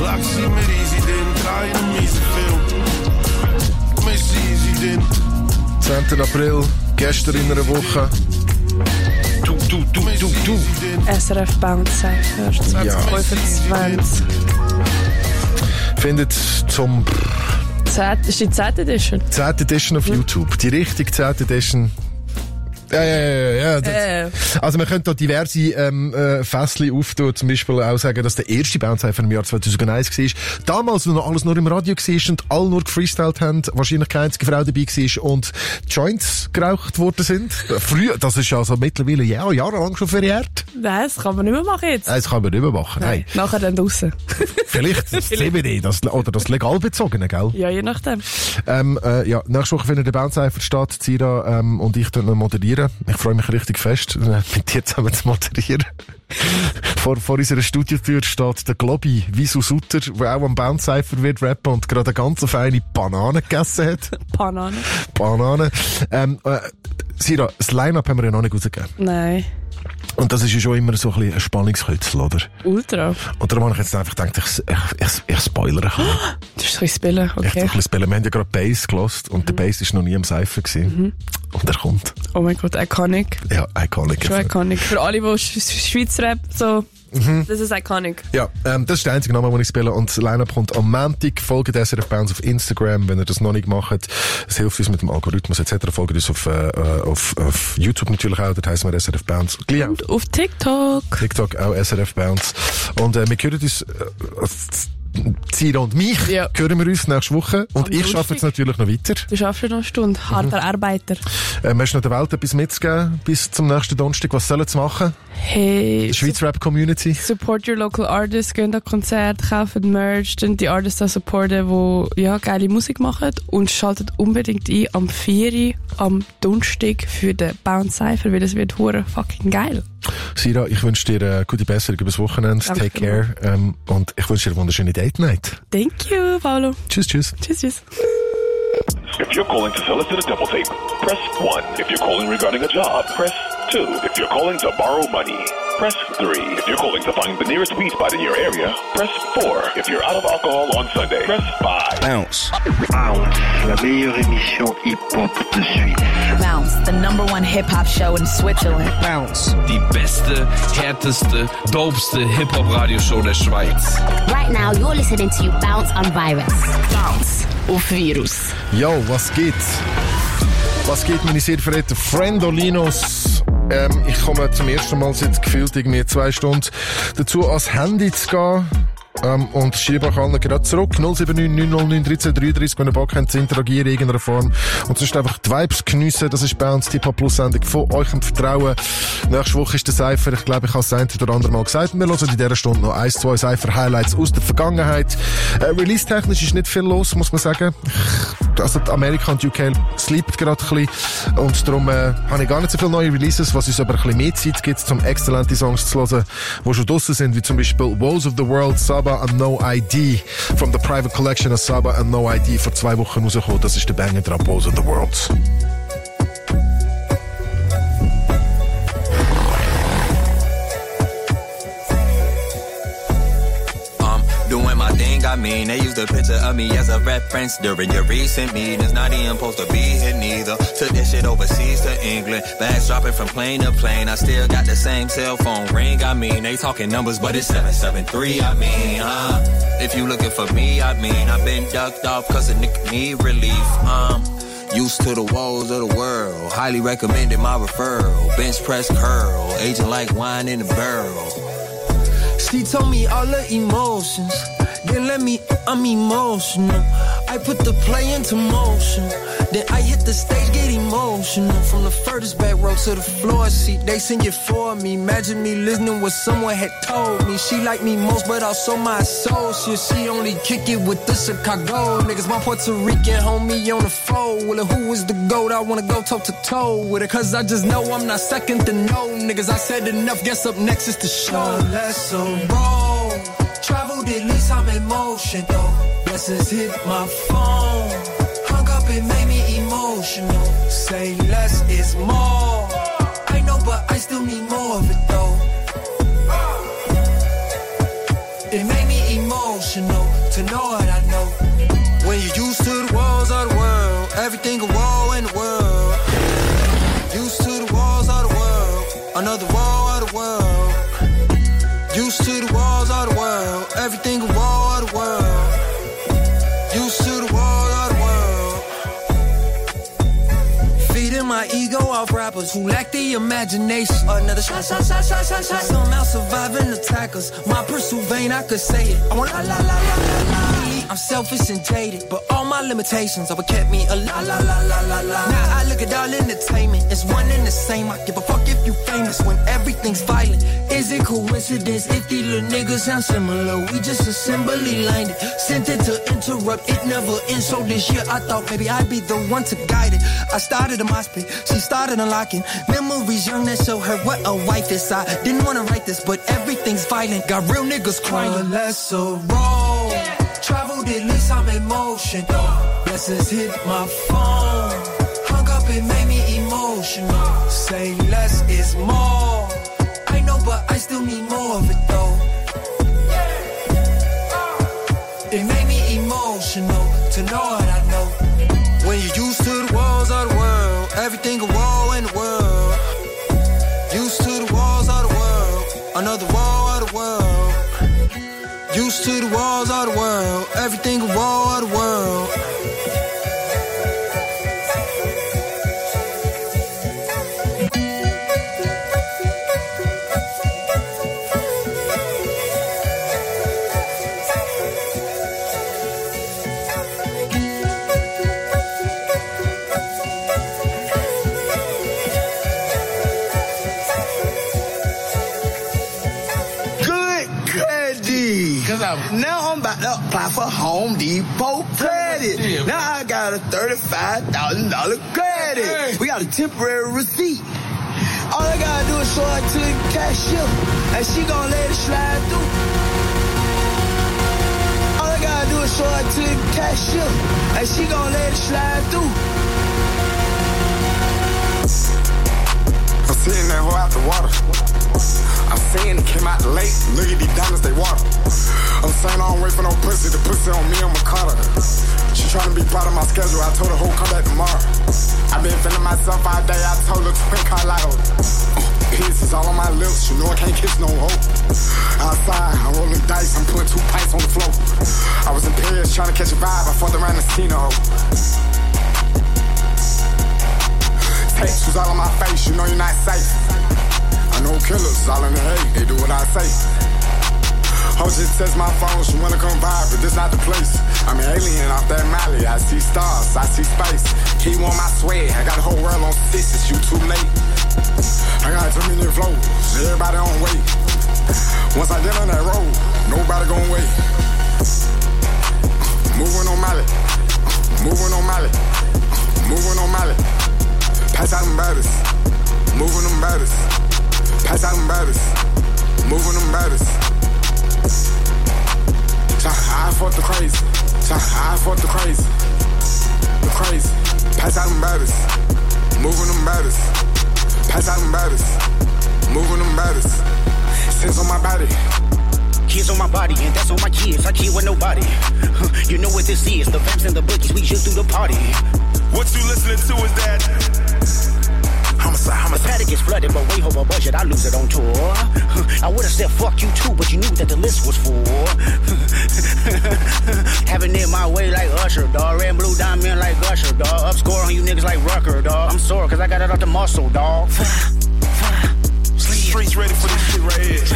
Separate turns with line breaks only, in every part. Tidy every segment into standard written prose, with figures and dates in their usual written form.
Relaxie mit easy, denn keine miese Film. Miss easy, denn
10. April, gestern in einer Woche. Du.
SRF Bounce Cypher 2025.
Findet zum...
Ist die 10. Edition?
10. Edition auf YouTube. Die richtige 10. Edition. Ja. Also man könnte da diverse Fässchen auftun, zum Beispiel auch sagen, dass der erste Bounce Cypher im Jahr 2001 war. Damals, wo noch alles nur im Radio war und alle nur gefreestylt haben, wahrscheinlich keine einzige Frau dabei war und Joints geraucht worden sind. Früher, das ist also mittlerweile jahrelang schon verjährt.
Nein, das kann man nicht mehr machen jetzt.
Das kann man nicht mehr machen, nein.
Nachher dann draussen.
Vielleicht das CBD, oder das legal bezogene, gell?
Ja, je nachdem.
Nächste Woche findet der Bounce Cypher statt, Zira und ich dann moderieren. Ich freue mich richtig fest, mit dir zusammen zu moderieren. Vor unserer Studiotür steht der Globi Wieso Sutter, der auch am Bounce Cypher wird rappen und gerade eine ganz feine Banane gegessen hat. Banane. Sira, das Line-Up haben wir ja noch nicht rausgegeben.
Nein.
Und das ist ja schon immer so ein bisschen ein Spannungskützel, oder?
Ultra.
Und darum habe ich jetzt einfach gedacht, ich spoilere ein bisschen.
Du hast ein bisschen spillen, okay.
Ich ein bisschen spillen. Wir haben ja gerade Bass gehört und der Bass war noch nie am Cypher gewesen. Und er kommt.
Oh mein Gott, iconic.
Ja, iconic.
Schon iconic. Für alle, die Schweiz Rap so... Das ist iconic.
Ja, das ist der einzige Name, den ich spiele. Und das Line-Up kommt am Montag. Folgt SRF Bounce auf Instagram, wenn ihr das noch nicht macht. Es hilft uns mit dem Algorithmus etc. Folgt uns auf YouTube natürlich auch. Dort heissen wir SRF Bounce.
Und auf TikTok.
TikTok auch SRF Bounce. Und wir hören uns... Zira und mich hören wir uns nächste Woche. Und ich arbeite jetzt natürlich noch weiter.
Du schaffst noch eine Stunde. Harter Arbeiter.
Hast du noch der Welt etwas mitzugeben bis zum nächsten Donnerstag? Was sollen sie machen?
Hey.
Die Schweiz Rap Community.
Support your local artists. Geht an Konzerte, kauft Merch, dann die Artists da supporten, die geile Musik machen. Und schaltet unbedingt ein am 4. am Donnerstag für den Bounce Cypher, weil das wird hure fucking geil.
Sira, ich wünsche dir eine gute Besserung übers Wochenende.
Danke.
Take care. Und ich wünsche dir eine wunderschöne Date Night.
Thank you, Paolo.
Tschüss.
Tschüss.
If you're calling to sell us in a double tape, press 1. If you're calling regarding a job, press 2. If you're calling to borrow money, press 3. If you're calling to find the nearest weed spot in your area, press 4. If you're out of alcohol on Sunday, press 5.
Bounce.
Bounce, la meilleure émission hip-hop de Suisse.
Bounce, the #1 hip-hop show in Switzerland.
Bounce.
Die beste, härteste, dopeste Hip-Hop-Radioshow der Schweiz.
Right now, you're listening to Bounce on Virus.
Bounce auf Virus.
Yo, was geht? Was geht, meine sehr verehrten Friendolinos? Ich komme zum ersten Mal seit gefühlt irgendwie 2 Stunden dazu, ans Handy zu gehen. Und schreibe euch allen gerade zurück. 079 909 1333, wenn ihr Bock habt zu interagieren in irgendeiner Form. Und sonst einfach die Vibes geniessen. Das ist Bounce, die Plus-Sendung von euch im Vertrauen. Nächste Woche ist der Cypher. Ich glaube, ich habe es ein oder andere Mal gesagt. Wir hören in dieser Stunde noch 1-2 Cypher-Highlights aus der Vergangenheit. Release-technisch ist nicht viel los, muss man sagen. Also Amerika und UK sleept gerade ein bisschen. Und darum habe ich gar nicht so viele neue Releases, was uns aber ein bisschen mehr Zeit gibt, um exzellente Songs zu hören, die schon draussen sind, wie zum Beispiel Woes of the World, Saba and No ID from the Private Collection of Saba and No ID vor 2 Wochen rausgekommen. Das ist der Banger dran, Woes of the World.
Doing my thing, I mean, they used a picture of me as a reference during your recent meetings. Not even supposed to be here neither. Took this shit overseas to England. Bags dropping from plane to plane. I still got the same cell phone ring. I mean, they talking numbers, but it's 773. I mean, if you looking for me, I mean, I've been ducked off cause a nigga need relief. Used to the woes of the world. Highly recommended my referral. Bench press curl. Aging like wine in a barrel.
She told me all the emotions, then I'm emotional. I put the play into motion, then I hit the stage, get emotional. From the furthest back row to the floor seat, they sing it for me. Imagine me listening what someone had told me. She like me most, but also my associate. She only kick it with the Chicago niggas. My Puerto Rican homie on the phone with her. Who is the GOAT? I wanna go toe to toe with her, cause I just know I'm not second to no niggas. I said enough, guess up next is the show. Let's roll. Traveled at least I'm in motion though. Blessings hit my phone. Hung up, it made me emotional. Say less is more. I know, but I still need more of it though. It made me emotional. emotional to know what I know. When you're used to the walls of the world, everything a wall in the world. Used to the walls of the world, another wall of the world. Used to the walls of the world, everything a wall of the world. Used to the wall of the world. Feeding my ego off rappers who lack the imagination. Another shot. Somehow surviving attackers. My pursuit vein, I could say it. I want la la la la la la. I'm selfish and jaded, but all my limitations have kept me a la la la la la la. Now I look at all entertainment, it's one and the same. I give a fuck if you famous when everything's violent. Is it coincidence if these little niggas sound similar? We just assembly lined it, sent it to interrupt, it never ends. So this year I thought maybe I'd be the one to guide it. I started a mosh pit, she started unlocking memories young that show her what a wife is. I didn't wanna write this, but everything's violent. Got real niggas crying. Let's roll. Traveled at least I'm in motion. Blessings hit my phone. Hung up, it made me emotional. Say less is more. I know, but I still need more of it though. It made me emotional to know what I know. When you're used to the walls of the world, everything a wall in the world. Used to the walls of the world, another wall of the world. Used to the walls of the world, everything a wall of the world.
Now I'm about to apply for Home Depot credit. Now I got a $35,000 credit. We got a temporary receipt. All I gotta do is show her to the cashier, and she gon' let it slide through. All I gotta do is show her to the cashier, and she gon' let it slide through.
I'm seeing that hoe out the water. I'm saying it came out late. Look at these diamonds, they water. I'm saying I don't wait for no pussy. The pussy on me, I'ma cut her. She tryna be part of my schedule. I told her, ho, come back tomorrow. I been feeling myself all day. I told her, twin Carlotto. Pieces all on my lips. You know I can't kiss no hoe. Outside, I'm rolling dice. I'm putting 2 pints on the floor. I was in Paris trying to catch a vibe. I fucked around the scene, hoe. Tattoos all on my face. You know you're not safe. I know killers all in the hate. They do what I say. Ho just text my phone, she wanna come vibe, but this not the place. I'm an alien off that Mali, I see stars, I see space. He want my swag, I got the whole world on 6, it's you too late. I got too many flows, everybody on wait. Once I get on that road, nobody gon' wait. Moving on Mali, moving on Mali, moving on Mali. Pass out them baddest, moving them baddest. Pass out them baddest, moving them baddest. I fought the crazy. I fought the crazy. The crazy. Pass out them baddest. Moving them baddest. Pass out them baddest. Moving them baddest. Sins on my body.
Kids on my body, and that's on my kids. I kid with nobody. You know what this is. The vamps and the bookies, we just do the party.
What you listening to is that
homicide. The paddock is flooded, but way over budget, I lose it on tour. I would've said fuck you too, but you knew that the list was full. Having it my way like Usher, dawg. Red and blue diamond like Usher, dawg. Up score on you niggas like Rucker, dawg. I'm sore cause I got it out the muscle, dawg.
Streets ready for this shit right here.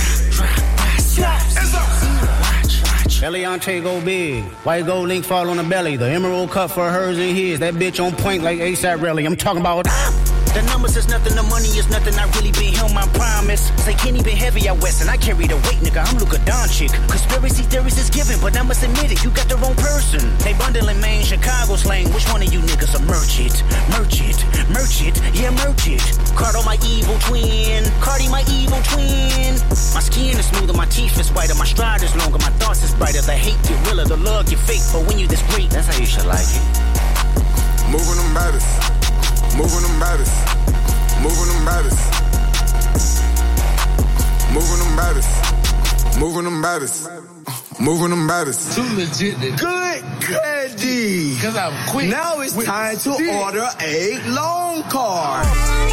Eliante go big. White gold link fall on the belly. The emerald cut for hers and his. That bitch on point like ASAP Rally. I'm talking about the numbers is nothing, the money is nothing. I really been him, I promise. They can't even heavy out west, and I carry the weight, nigga. I'm Luka Doncic. Conspiracy theories is given, but I must admit it, you got the wrong person. They bundling Maine, Chicago slang. Which one of you niggas are merch it? Merch it, merch it, yeah, merch it. Cardo, my evil twin. Cardi, my evil twin. My skin is smoother, my teeth is whiter, my stride is longer, my thoughts is brighter. The hate get realer, the love get fake, but when you this great, that's how you should like it.
Moving them baddest. Moving them baddest. Moving them baddest. Moving them baddest. Moving them baddest. moving them baddest.
Too legit. Good candy. Because I'm quick. Now it's time to order a long card.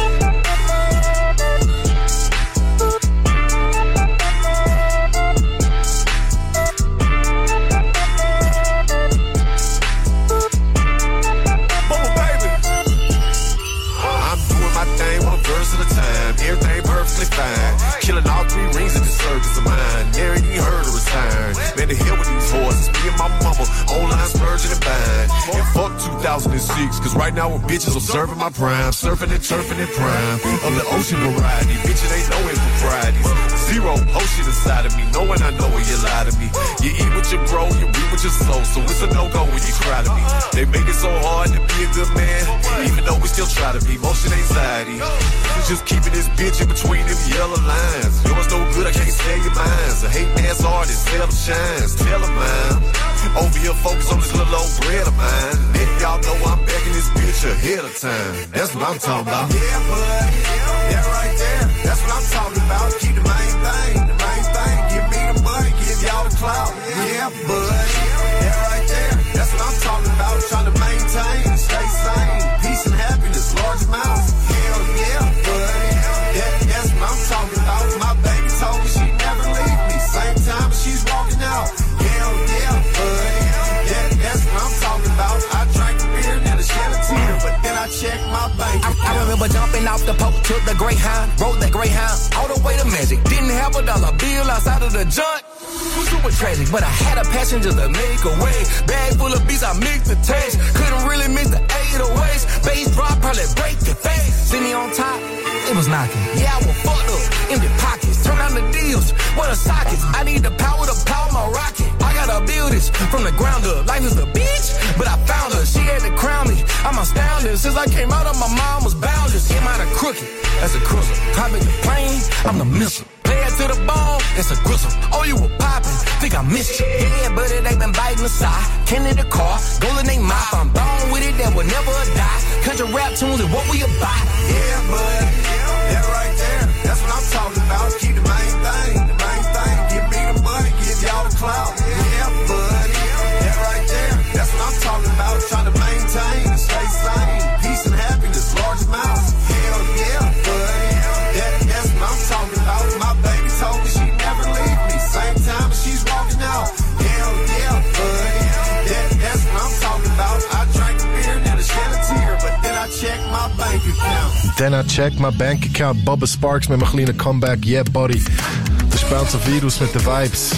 Everything perfectly fine. Killing all 3 rings in the circus of mine. Never even heard of return. Man, the hell with these horses. Me and my mama, online splurging and buying. And fuck 2006, cause right now we're bitches observing my prime. Surfing and turfing and prime. Of the ocean variety. Bitches ain't no improprieties. Zero ocean inside of me. Knowing I know when you lie to me. You eat what you grow, you reap what you sow. So it's a no-go when you cry to me. They make it so hard to be a good man. Even though we still try to be. Motion anxiety. Just keeping this bitch in between them yellow lines. Yours no good, I can't stand your minds. A hating ass artist, tell them shines, tell them mine. Over here, focus on this little old bread of mine. Then y'all know I'm begging this bitch ahead of time. That's what I'm talking about. Yeah, bud, that right there. That's what I'm talking about. Keep the main thing, the main thing. Give me the money, give y'all the clout. Yeah, bud, that right there. That's what I'm talking about. Trying to maintain, stay sane. Peace and happiness, large amounts. Hell yeah, bud. That's what I'm talking about. My baby told me she'd never leave me. Same time as she's walking out. Hell yeah, bud. That's what I'm talking about. I drank the beer and a shed a tear, but then I checked my bank account.
I remember jumping off the post, took the Greyhound, rode that Greyhound all the way to Magic. Didn't have $1 bill outside of the joint. Super tragic, but I had a passenger to make a way. Bag full of beats, I mixed the taste. Couldn't really miss the 808s. Bass drop, probably break your face. See me on top, it was knocking. Yeah, I was fucked up, empty pockets. Turn on the deals, what are sockets? I need the power to power my rocket. I gotta build this from the ground up. Life is a bitch, but I found her. She had to crown me. I'm astounded. Since I came out of my mom was boundless. Am I the crooked? That's a cruiser. Private the plane, I'm the missile. Play it to the bone, it's a gristle. Oh, you were popping, think I missed you. Yeah, but it ain't been biting the side. Kenny the car, golden ain't mop. I'm born with it, that will never die. Country rap tunes is what we about.
Yeah, bud, that right there. That's what I'm talking about. Keep the main thing, the main thing. Give me the money, give y'all the clout. Yeah, bud, that right there. That's what I'm talking about. Trying to maintain and stay sane. Peace and happiness, large amounts. Hell yeah, bud. That's what I'm talking about. My baby told me she'd never leave me. Same time as she's walking out. Hell yeah, bud. That's what I'm talking about. I drank the beer and a shed a tear, but then I checked my bank account.
Then I checked my bank account. Bubba Sparks mit einem kleinen Comeback. Yeah, buddy. Das ist Bounce of Virus mit den Vibes.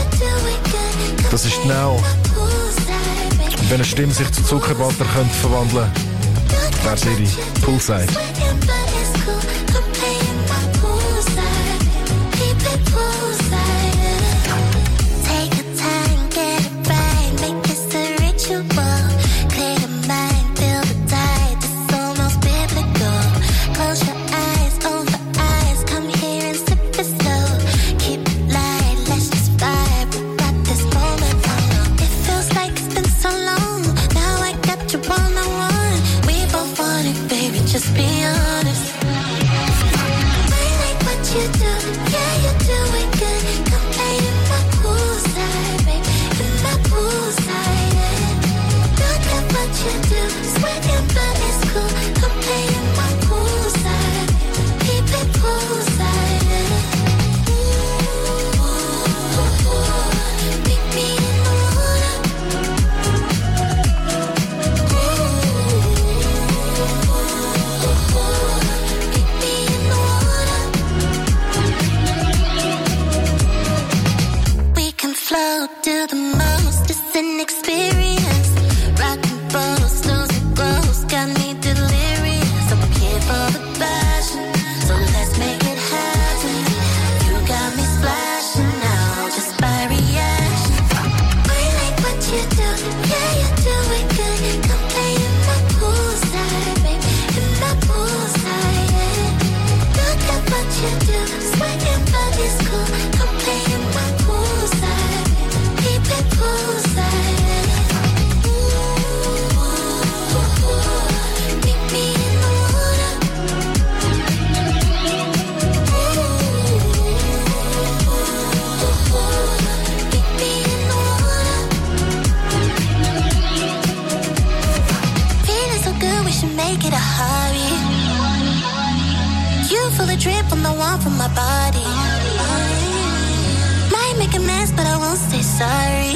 Das ist Now. Wenn eine Stimme sich zu Zuckerwatte könnte verwandeln, wäre sie ihre Poolside.
Just be honest. I like what you do. Yeah, you do it good. Come play in my poolside, babe. In my poolside, yeah. Look at what you do. Sweating, but it's cool. Come play in my poolside. Keep it poolside, yeah. Meet me in the water. Flow, do the most, it's an experience. Rock and roll, snooze and grows, got me delirious. I'm here for the passion, so let's make it happen. You got me splashing now, just by reaction. I like what you do, yeah, you do it good. Come play in my poolside, baby, in my poolside, yeah. Look at what you do, sweating but it's cool. Come play in my poolside. Keep it poolside. body. Might make a mess, but I won't say sorry.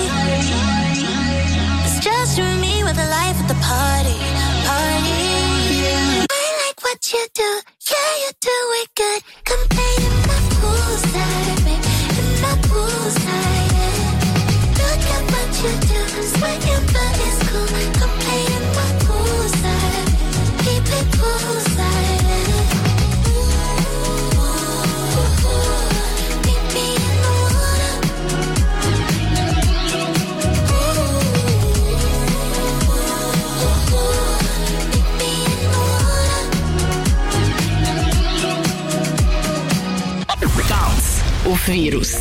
It's just you and me with the life at the party. Yeah. I like what you do, yeah, you do it good. Come play in my poolside, babe, in my poolside, yeah. Look at what you do, sweat your butt is cool. Come play in my poolside, keep it poolside, yeah. Meet me in the water. Meet me in the water.
Bounce auf Virus.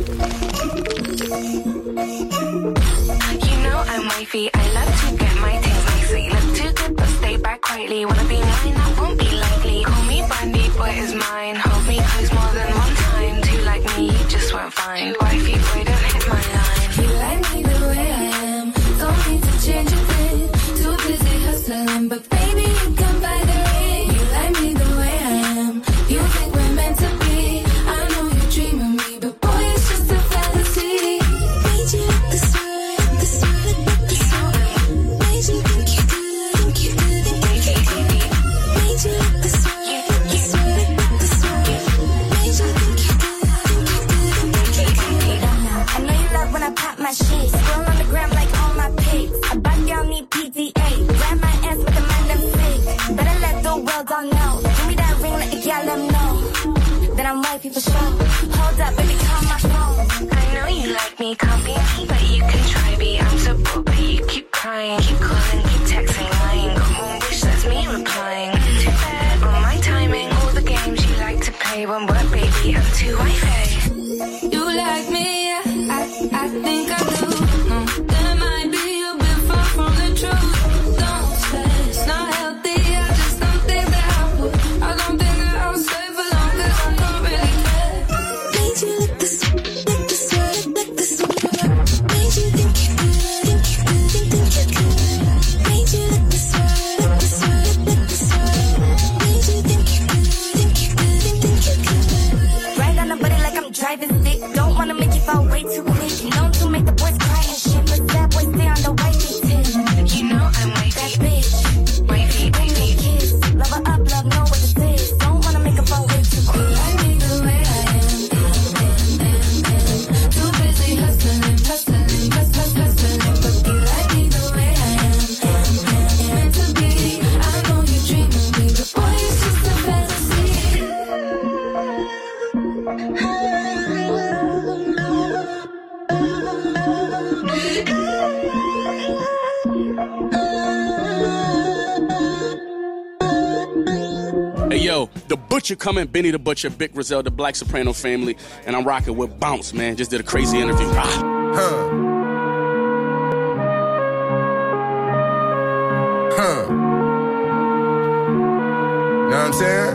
You know I'm wifey, I love to get my things nicely. Look too good but stay back quietly. Wanna be mine, that won't be likely. Call me Brandy, boy is mine. Hold me close more than one time. Two like me, you just won't find. Wifey, boy, don't hit my line.
You like me the way I am, don't need to change a thing. Too busy hustling, but baby you come by the ring. You like me the way I am, you think we're meant to be. I know you dream of me, but boy it's just a fantasy. Made you look this way, this way, this way. Made you think you good, think you good, think you good. Made you look this way, this way, this way. Made you think you good, think you good, think you good.
I know you love when I pop my shit. Scroll on the gram like all my pics. A bad girl need PDA. Grab my ass with the mind I'm sick. Better let the world all know. Give me that ring, let the gal them know. Then I'm wifey for sure. Hold up, baby, call my phone. I know you like me, can't be me, but you can try be. I'm so broke, but you keep crying, keep calling, keep texting, lying. Got more wish, that's me replying. Too bad on my timing. All the games you like to play won't work, baby. I'm too wifey.
You like me, yeah, I think I do. There might be a bit far from the truth. Don't say it's not healthy, I just don't think that I would. I don't think that I'll stay for long, cause I don't really care. Made you look this way, look this way, look this way. Made you think you good, think you good, think you good. Made you look this way, look this way, look this way. Made you think you good, think you good, think you good.
Right on the body like I'm driving sick. Don't wanna make you fall way too quick. Known to make the boys cry and shit, but that boy stay on the wifey tip. You know I'm wifey. That bitch, wifey, baby, kiss. Love her up, love know what this is. Don't wanna make her fall way too quick.
You like me the way I am, too busy hustling, hustling, hustling. But you like me the way I am, meant to be. I know you dream of me, but boy it's just a fantasy.
Hey yo, the Butcher coming, Benny the Butcher, Big Grizel, the Black Soprano family, and I'm rocking with Bounce, man. Just did a crazy interview.
Know what I'm saying?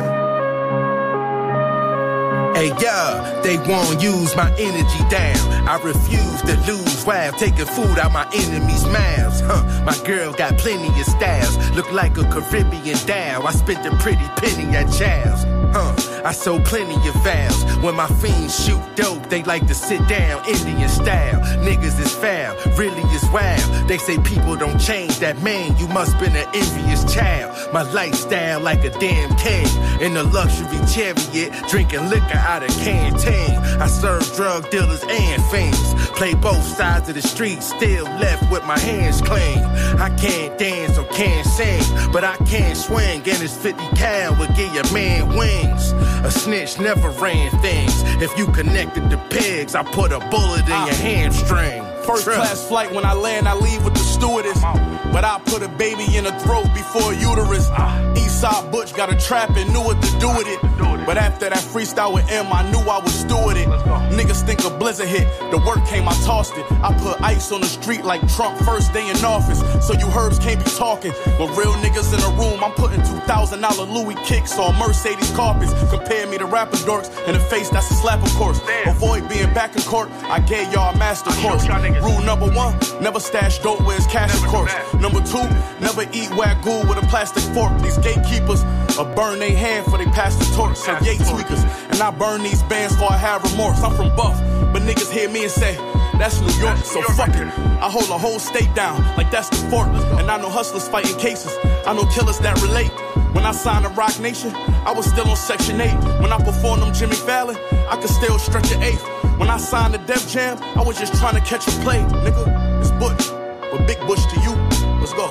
Hey, yeah, they won't use my energy down. I refuse to lose while taking food out my enemies' mouths. My girl got plenty of styles. Look like a Caribbean doll. I spent a pretty penny at Chow's. I sold plenty of vows. When my fiends shoot dope, they like to sit down Indian style. Niggas is foul, really is wild. They say people don't change. That man, you must been an envious child. My lifestyle like a damn king. In a luxury chariot, drinking liquor out of canteen. I serve drug dealers and fiends. Play both sides of the street, still left with my hands clean. I can't dance or can't sing, but I can swing. And it's 50 cal will give your man wings. A snitch never ran things. If you connected the pigs, I put a bullet in your hamstring.
First class flight, when I land, I leave with the stewardess. But I put a baby in her throat before a uterus. Eastside Butch got a trap and knew what to do with it. But after that freestyle with M, I knew I would steward it. Niggas think a blizzard hit, the work came, I tossed it. I put ice on the street like Trump first day in office. So you herbs can't be talking. When real niggas in the room, I'm putting $2,000 Louis kicks on Mercedes carpets. Compare me to rapper dorks, in the face that's a slap of course. Avoid being back in court, I gave y'all a master course. Rule number 1, never stash dope where it's cash of course. Number 2, never eat wagyu with a plastic fork. These gatekeepers or burn they hand for they pass the torch. So yay tweakers, and I burn these bands for I have remorse. I'm from Buff, but niggas hear me and say, that's New York, so fuck it. I hold a whole state down, like that's the fort. And I know hustlers fighting cases, I know killers that relate. When I signed to Rock Nation, I was still on Section 8. When I performed on Jimmy Fallon, I could still stretch an eighth. When I signed to Def Jam, I was just trying to catch a play. Nigga, it's Butch, but Big Bush to you, let's go.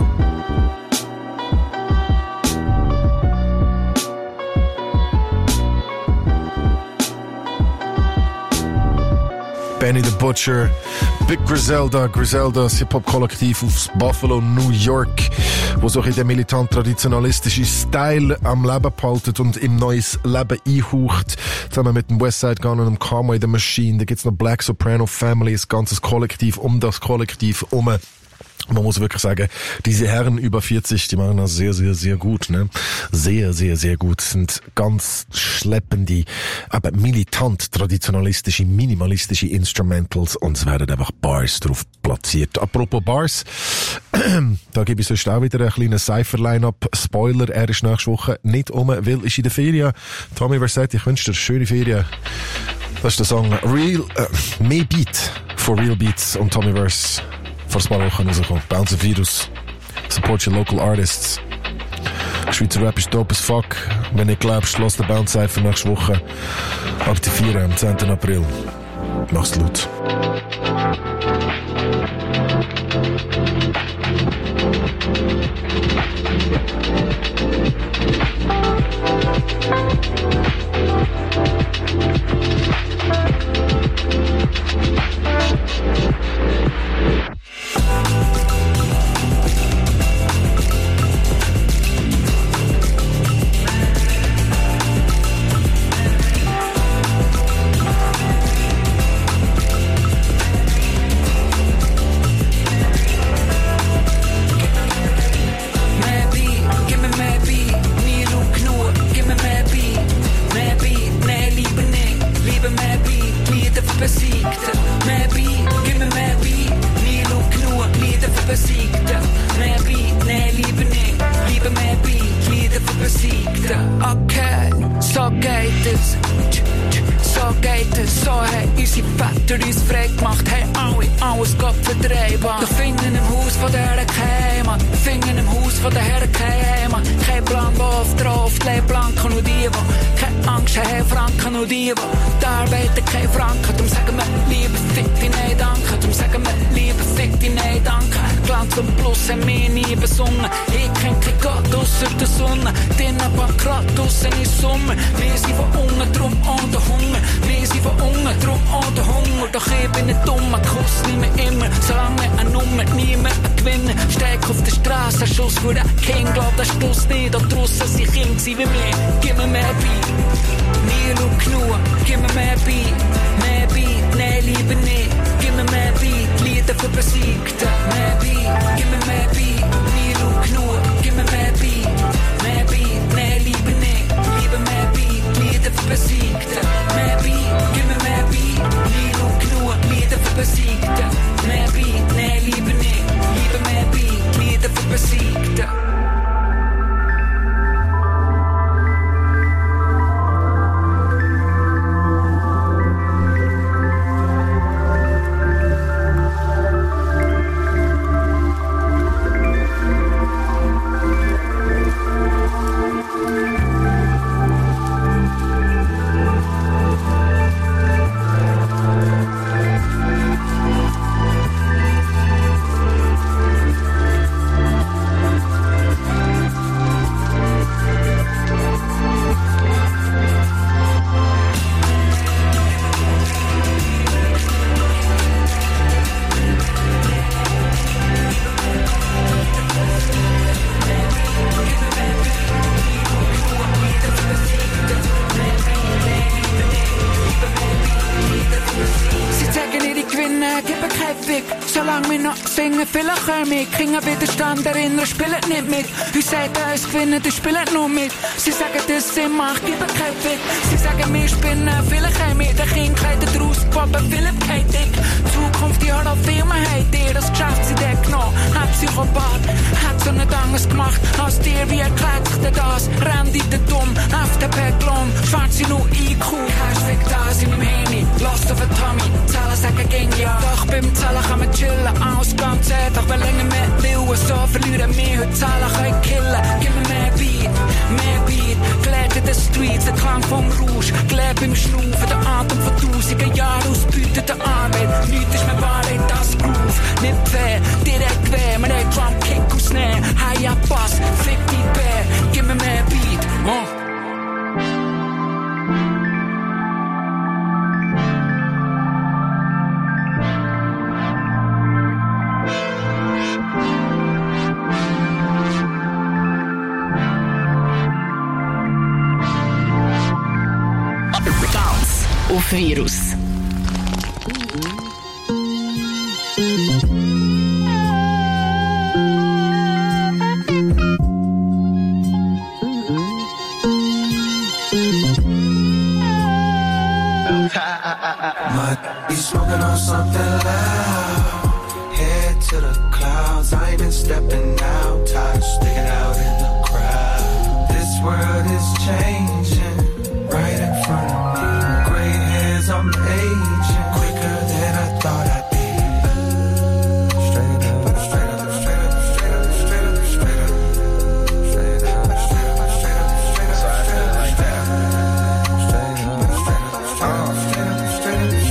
Benny the Butcher, Big Griselda, Griseldas Hip-Hop-Kollektiv aus Buffalo, New York, wo so in den militant-traditionalistischen Style am Leben behaltet und im neues Leben einhaucht. Zusammen mit dem Westside Gun und dem Conway the Machine. Da gibt's noch Black Soprano Family, ein ganzes Kollektiv um das Kollektiv herum. Man muss wirklich sagen, diese Herren über 40, die machen das sehr, sehr, sehr gut, ne? Sehr, sehr, sehr gut. Sind ganz schleppende, aber militant traditionalistische, minimalistische Instrumentals und es werden einfach Bars drauf platziert. Apropos Bars, da gebe ich sonst auch wieder einen kleinen Cypher-Line-Up. Spoiler, er ist nächste Woche nicht weil ist in der Ferien. Tommy Versetti, ich wünsche dir schöne Ferien. Das ist der Song Me Beat for Real Beats und Tommy Verse. Vor ein paar Wochen rausgekommen. Bounce Virus. Support your local artists. Schweizer Rap ist dope as fuck. Wenn ihr glaubst, lasst den Bounce Cypher nächste Woche. Ab die 4 am 10. April. Mach's laut.
Vielleicht können wir keinen Widerstand erinnern, spielen nicht mit. Uns sagt uns gewinnen, die spielen nur mit. Sie sagen, das Sinn macht, geben keinen Fick. Sie sagen, wir spinnen, vielleicht haben wir den Kindheit daraus geworfen, Philipp kein Dick. Zukunft, die hat auch Filme, habt ihr das Geschäftsidee genommen. Hat Psychopath, hat so einen Gang anders gemacht als dir. Wie erklärt sich denn das? Rendite dumm, FDP-Klon, schwarze nur IQ. Hashtag das in meinem Handy, Lost auf Tommy, Zahlen sagen ging ja. Doch beim Zahlen kann man chillen, alles ganz einfach, weil länger mehr will. So verlieren wir heute Zahlen können killen. Gib mir mehr Beat, gelehrt in den Streets, der Klang vom Rausch, gelebt im Schnaufen, der Atem von tausenden Jahren ausbeutete Arbeit. Nichts ist mehr Wahrheit, das Groove, nicht fair, direkt weh, man hat Drum, Kick und Snare, Hi-Hat, Bass, fick die Bär, gib mir mehr Beat,
auf Virus.
Might be smoking on something loud. Head to the clouds. I ain't been stepping out. Tired of sticking out in the crowd. This world is changing right in front of me. Gray hairs, I'm aging quicker than I thought I'd be. Straight up, straight up, straight up, straight up, straight up, straight up, straight up, straight up, straight up, straight up, straight up, straight up, straight up, straight up, straight up, straight up, straight up,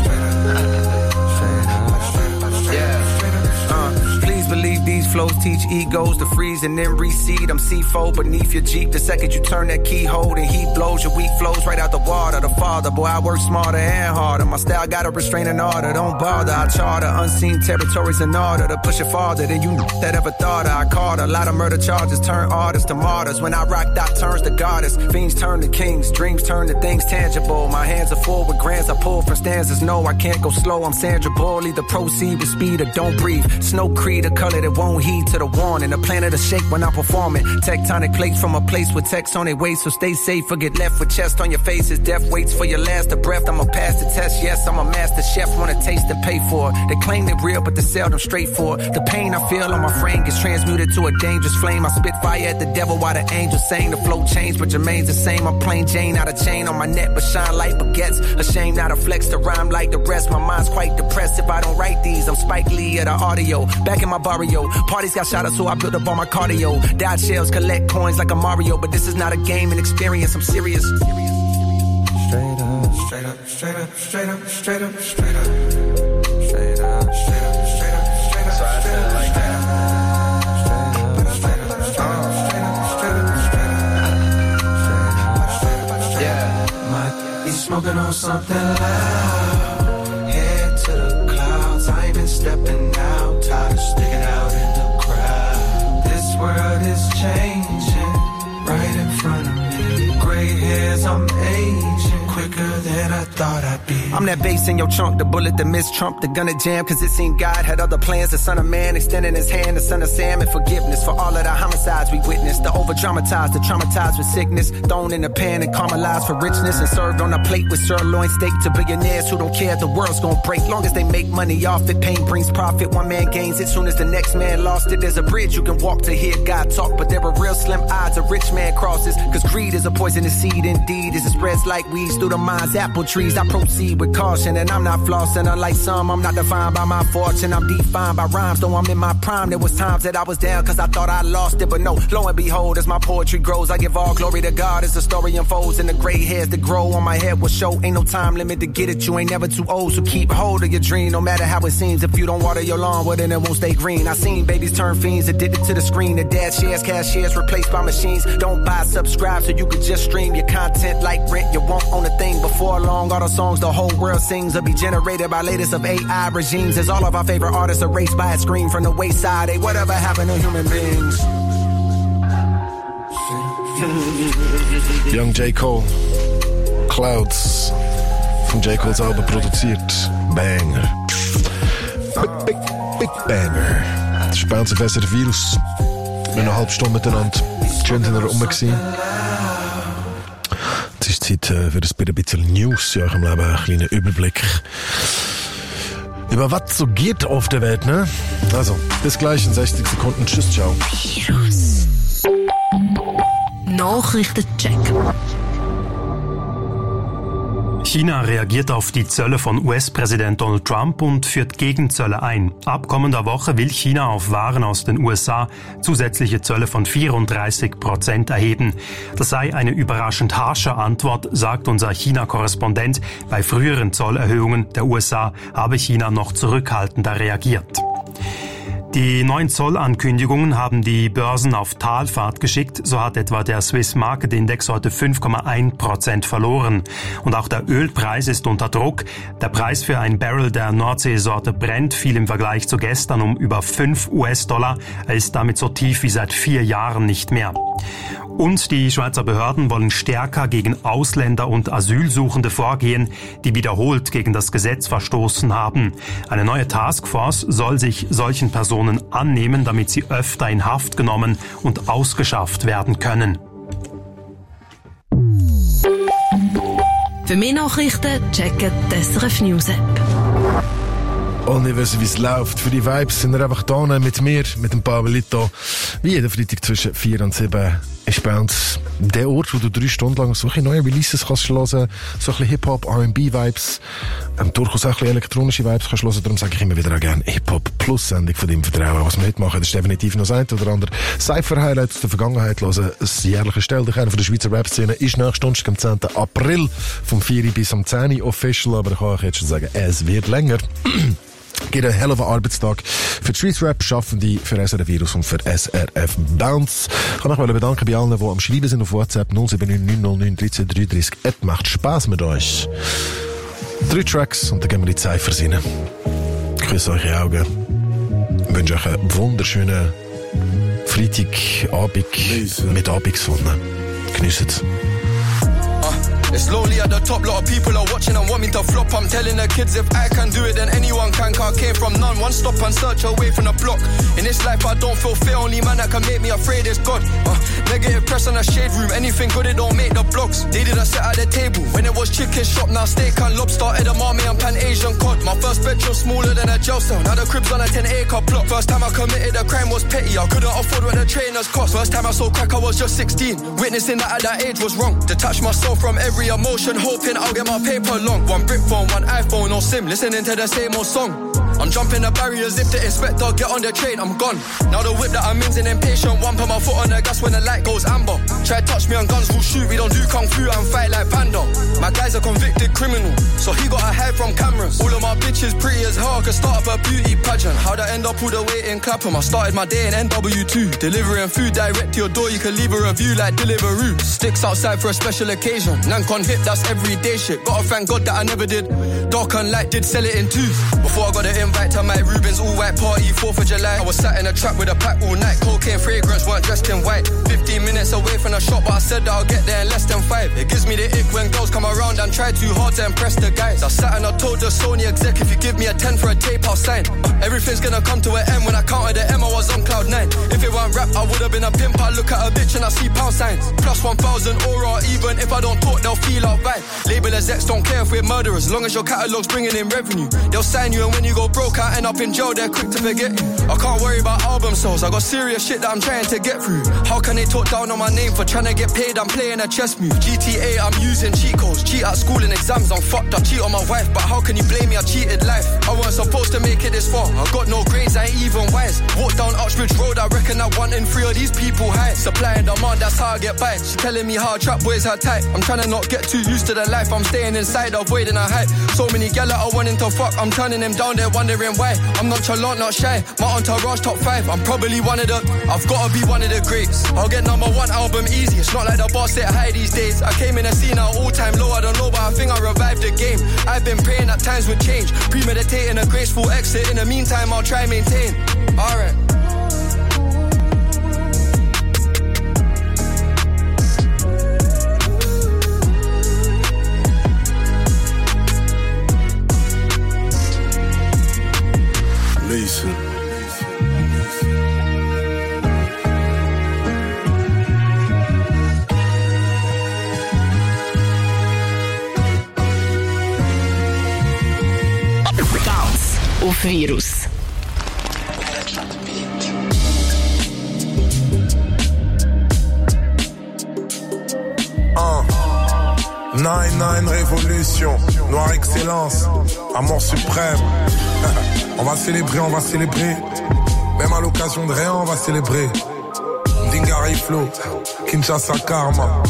please believe these flows teach egos to freeze and then reseed. I'm C4 beneath your Jeep. The second you turn that keyhole, and heat blows. Your weak flows right out the water. The father, boy, I work smarter and harder. My style got a restraining order. Don't bother, I charter unseen territories in order to push it farther than you that ever thought of. I caught a lot of murder charges, turn artists to martyrs. When I rock, dot turns to goddess. Fiends turn to kings, dreams turn to things tangible. My hands are full with grants I pull from stanzas. No, I can't go slow, I'm Sandra Bull. Either proceed with speed or don't breathe. Snow Creed, a color that won't heed to the warning. The planet of shake when I'm performing. Tectonic plates from a place with text on their waist. So stay safe or get left with chest on your face. As death waits for your last breath. I'ma pass the test, yes, I'm a master chef. Wanna taste and pay for it. They claim they're real, but they're seldom straightforward. The pain I feel on my frame gets transmuted to a dangerous flame. I spit fire at the devil while the angels sing. The flow changed, but remains the same. I'm plain Jane, not a chain on my neck, but shine like baguettes. Ashamed not to flex to rhyme like the rest. My mind's quite depressed if I don't write these. I'm Spike Lee at the audio. Back in my barrio. Parties got shot up, so I built up all my cardio. Dodge shells, collect coins like a Mario. But this is not a game, an experience, I'm serious.
Straight up, straight up, straight up, straight up, straight up, straight up, straight up, straight up, straight up, straight up. So I feel like that. Smoking on something loud. Head to the clouds. I ain't been stepping out. Tired of sticking out in the crowd. This world is changing right in front of me. Gray hairs, I'm aging quicker than I thought I'd be.
I'm that bass in your trunk, the bullet that missed Trump, the gun that jammed, cause it seemed God had other plans. The son of man extending his hand, the son of Sam, and forgiveness for all of the homicides we witnessed. The over-dramatized, the traumatized with sickness, thrown in a pan and caramelized for richness, and served on a plate with sirloin steak to billionaires who don't care if the world's gonna break. Long as they make money off it, pain brings profit. One man gains it, soon as the next man lost it. There's a bridge you can walk to hear God talk, but there are real slim odds a rich man crosses, cause greed is a poisonous seed indeed. As it spreads like weeds through the mind's apple trees, I proceed with caution, and I'm not flossing. Unlike some, I'm not defined by my fortune, I'm defined by rhymes. Though I'm in my prime, there was times that I was down cause I thought I lost it, but no, lo and behold, as my poetry grows, I give all glory to God as the story unfolds, and the gray hairs that grow on my head will show. Ain't no time limit to get it, you ain't never too old, so keep hold of your dream, no matter how it seems. If you don't water your lawn, well then it won't stay green. I seen babies turn fiends, addicted to the screen. The dad shares, cashiers replaced by machines. Don't buy, subscribe, so you can just stream your content like rent. You won't own a thing. Before long, all the songs the whole world sings will be generated by latest of AI regimes. As all of our favorite artists erased by a screen from the wayside. Hey, whatever happened to human beings?
Young J. Cole, Clouds, von J. Coles Album produziert, Banger. Big Banger. Das ist bei uns ein besserer Virus. Wir haben eine halbe Stunde miteinander. Schön sind wir rum gewesen. Es ist Zeit für ein bisschen News in eurem Leben, einen kleinen Überblick über was so geht auf der Welt, ne? Also, bis gleich in 60 Sekunden. Tschüss, ciao.
Virus.
Nachrichtencheck.
China reagiert auf die Zölle von US-Präsident Donald Trump und führt Gegenzölle ein. Ab kommender Woche will China auf Waren aus den USA zusätzliche Zölle von 34% erheben. Das sei eine überraschend harsche Antwort, sagt unser China-Korrespondent. Bei früheren Zollerhöhungen der USA habe China noch zurückhaltender reagiert. Die neuen Zollankündigungen haben die Börsen auf Talfahrt geschickt. So hat etwa der Swiss Market Index heute 5,1% verloren. Und auch der Ölpreis ist unter Druck. Der Preis für ein Barrel der Nordseesorte Brent fiel im Vergleich zu gestern um über $5. Er ist damit so tief wie seit 4 Jahren nicht mehr. Und die Schweizer Behörden wollen stärker gegen Ausländer und Asylsuchende vorgehen, die wiederholt gegen das Gesetz verstoßen haben. Eine neue Taskforce soll sich solchen Personen annehmen, damit sie öfter in Haft genommen und ausgeschafft werden können.
Für mehr Nachrichten checken die SRF News App.
Und ich weiß, wie es läuft. Für die Vibes sind wir einfach da mit mir, mit dem Pablito. Wie jeden Freitag zwischen 4 und 7 ist bei uns der Ort, wo du 3 Stunden lang solche neue Releases kannst hören, so ein bisschen Hip-Hop, R&B-Vibes, durchaus auch ein bisschen elektronische Vibes kannst hören. Darum sage ich immer wieder auch gerne Hip-Hop-Plus-Sendung von deinem Vertrauen. Was wir heute machen, das ist definitiv noch das eine oder andere Cypher-Highlight aus der Vergangenheit hören. Das jährliche Stell dich einer von der Schweizer Rap-Szene ist nächsten Donnerstag am 10. April vom 4 bis am 10 official, aber da kann ich jetzt schon sagen, es wird länger. Geht ein hell of a Arbeitstag für die Street Rap, Schaffende, für SRF Virus und für SRF Bounce. Ich kann mich bedanken bei allen, die am Schreiben sind auf WhatsApp 079 Macht Spass mit euch. 3 Tracks und dann gehen wir in die Cyphers rein. Ich küsse eure Augen. Ich wünsche euch einen wunderschönen Freitagabend mit Abendsonne. Genießt es.
It's lonely at the top, lot of people are watching and want me to flop. I'm telling the kids if I can do it, then anyone can. Car came from none, one stop and search away from the block. In this life I don't feel fear, only man that can make me afraid is God. Negative press on the shade room, anything good it don't make the blocks. They did a set at the table, when it was chicken shop, now steak and lobster, edamame and pan Asian cod. My first bedroom smaller than a jail cell, now the crib's on a 10-acre plot. First time I committed a crime was petty, I couldn't afford what the trainers cost. First time I saw crack I was just 16, witnessing that at that age was wrong. Detach myself from every emotion, hoping I'll get my paper long. One brick phone, one iPhone, no SIM, listening to the same old song. I'm jumping the barriers, if the inspector get on the train, I'm gone. Now the whip that I'm in's an impatient one, put my foot on the gas when the light goes amber. Try touch me on guns, we'll shoot, we don't do kung fu and fight like Panda. My guy's a convicted criminal, so he gotta hide from cameras. All of my bitches pretty as hell, I could start up a beauty pageant. How'd I end up all the way in Clapham? I started my day in NW2, delivering food direct to your door, you can leave a review like Deliveroo. Sticks outside for a special occasion, Nancon hip, that's everyday shit. Gotta thank God that I never did. Dark and light did sell it in twos. Before I got the invite to my Rubens all-white party, 4th of July. I was sat in a trap with a pack all night. Cocaine fragrance, weren't dressed in white. 15 minutes away from the shop, but I said that I'll get there in less than 5. It gives me the ick when girls come around and try too hard to impress the guys. I sat and I told the Sony exec, if you give me a 10 for a tape, I'll sign. Everything's gonna come to an end. When I counted the M, I was on cloud 9. If it weren't rap, I would've been a pimp. I look at a bitch and I see pound signs. Plus 1,000 aura, even if I don't talk, they'll feel our vibe. Label execs don't care if we're murderers, long as your catalog's bringing in revenue. They'll sign you and when you go broke, I end up in jail, they're quick to forget you. I can't worry about album sales, I got serious shit that I'm trying to get through. How can they talk down on my name for trying to get paid? I'm playing a chess move. GTA, I'm using cheat codes. Cheat at school and exams, I'm fucked. I cheat on my wife, but how can you blame me? I cheated life. I wasn't supposed to make it this far. I got no grades, I ain't even wise. Walk down Uxbridge Road, I reckon that 1 in 3 of these people high. Supply and demand, that's how I get by. She telling me how trap boys are tight. I'm trying to not get too used to the life. I'm staying inside, avoiding a hype. So many gal that are wanting to fuck, I'm turning them down, they're wondering why. I'm nonchalant, not shy. My entourage top 5, I'm probably one of the. I've gotta be one of the greats. I'll get #1 album easy. It's not like the boss sit high these days. I came in a scene at all time low. I don't know, but I think I revived the game. I've been praying that times would change, premeditating a graceful exit. In the meantime, I'll try maintain. Alright. Listen.
Bounce auf Virus.
9-9 révolution, noire excellence, amour suprême. On va célébrer, même à l'occasion de rien, on va célébrer. Dingari Flow, Kinshasa Karma.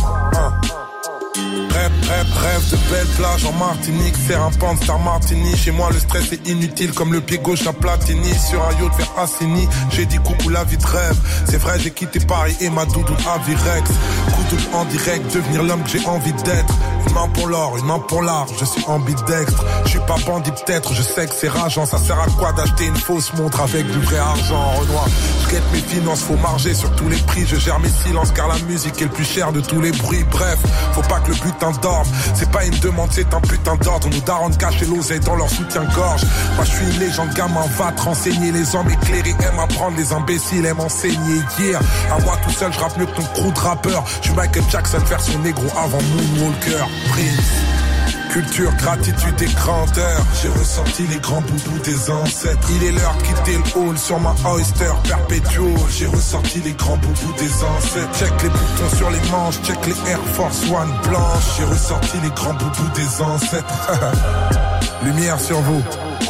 Rêve de belles plages en Martinique, serre un pan de Star Martini. Chez moi le stress est inutile comme le pied gauche à Platini. Sur un yacht vers Assini, j'ai dit coucou la vie de rêve. C'est vrai j'ai quitté Paris et ma doudoune à Virex. Coup de en direct, devenir l'homme que j'ai envie d'être. Une main pour l'or, une main pour l'art, je suis ambidextre. Je suis pas bandit peut-être, je sais que c'est rageant. Ça sert à quoi d'acheter une fausse montre avec du vrai argent? Renoir, je guette mes finances, faut marger sur tous les prix. Je gère mes silences car la musique est le plus cher de tous les bruits. Bref, faut pas que le butin dorme. C'est pas une demande, c'est un putain d'ordre. Nos darons cachent l'oseille dans leur soutien-gorge. Moi je suis une légende, gamin, va te renseigner. Les hommes éclairés aiment apprendre, les imbéciles aiment enseigner. Hier, à moi tout seul, je rappe mieux que ton crew de rappeur. Je suis Michael Jackson, version négro avant Moonwalker. Prince, culture, gratitude et grandeur. J'ai ressenti les grands boubous des ancêtres. Il est l'heure de quitter le hall sur ma Oyster Perpetual. J'ai ressorti les grands boubous des ancêtres. Check les boutons sur les manches, check les Air Force One blanches. J'ai ressorti les grands boubous des ancêtres. Lumière sur vous.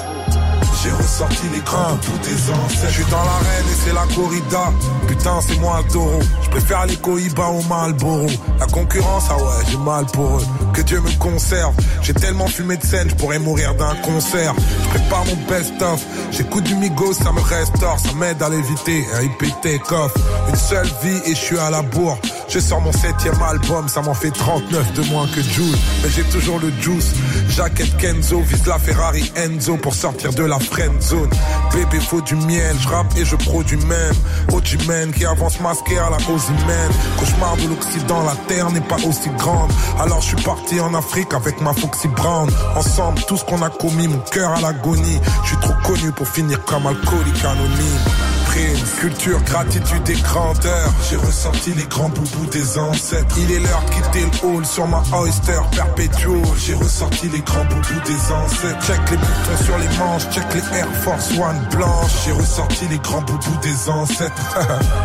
J'ai ressorti les grands boubous des ancêtres. Je suis dans l'arène et c'est la corrida. Putain c'est moi le taureau. Je préfère les Cohiba au Marlboro. La concurrence, ah ouais, j'ai mal pour eux. Que Dieu me conserve. J'ai tellement fumé de scène, je pourrais mourir d'un concert. Je prépare mon best-of. J'écoute du Migos, ça me restaure. Ça m'aide à l'éviter. RIP take-off. Une seule vie et je suis à la bourre. Je sors mon 7ème album, ça m'en fait 39 de moins que Jules. Mais j'ai toujours le juice. Jaquette Kenzo, vise la Ferrari Enzo pour sortir de la friend zone. Bébé faut du miel, je rappe et je produis même. Ojimen qui avance masqué à la Ozymen. Cauchemar de l'Occident, la terre n'est pas aussi grande. Alors je suis parti en Afrique avec ma Foxy Brown. Ensemble, tout ce qu'on a commis, mon cœur à l'agonie. Je suis trop connu pour finir comme alcoolique anonyme. Culture, gratitude et grandeur. J'ai ressenti les grands boubous des ancêtres. Il est l'heure de quitter le hall sur ma Oyster Perpetual. J'ai ressorti les grands boubous des ancêtres. Check les boutons sur les manches, check les Air Force One blanches. J'ai ressorti les grands boubous des ancêtres.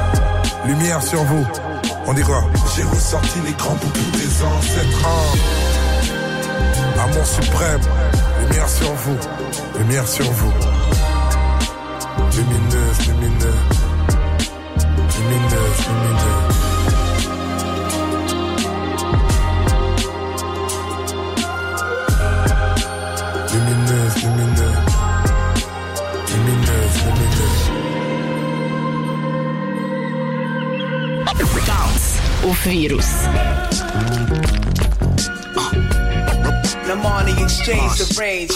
Lumière sur vous. On dit quoi? J'ai ressorti les grands boubous des ancêtres. Amour suprême. Lumière sur vous. Lumière sur vous. Lumineuse, lumineuse. Lumineuse, lumineuse. Lumineuse, lumineuse. Lumineuse, lumineuse.
Bounce auf Virus.
The money exchange, the range.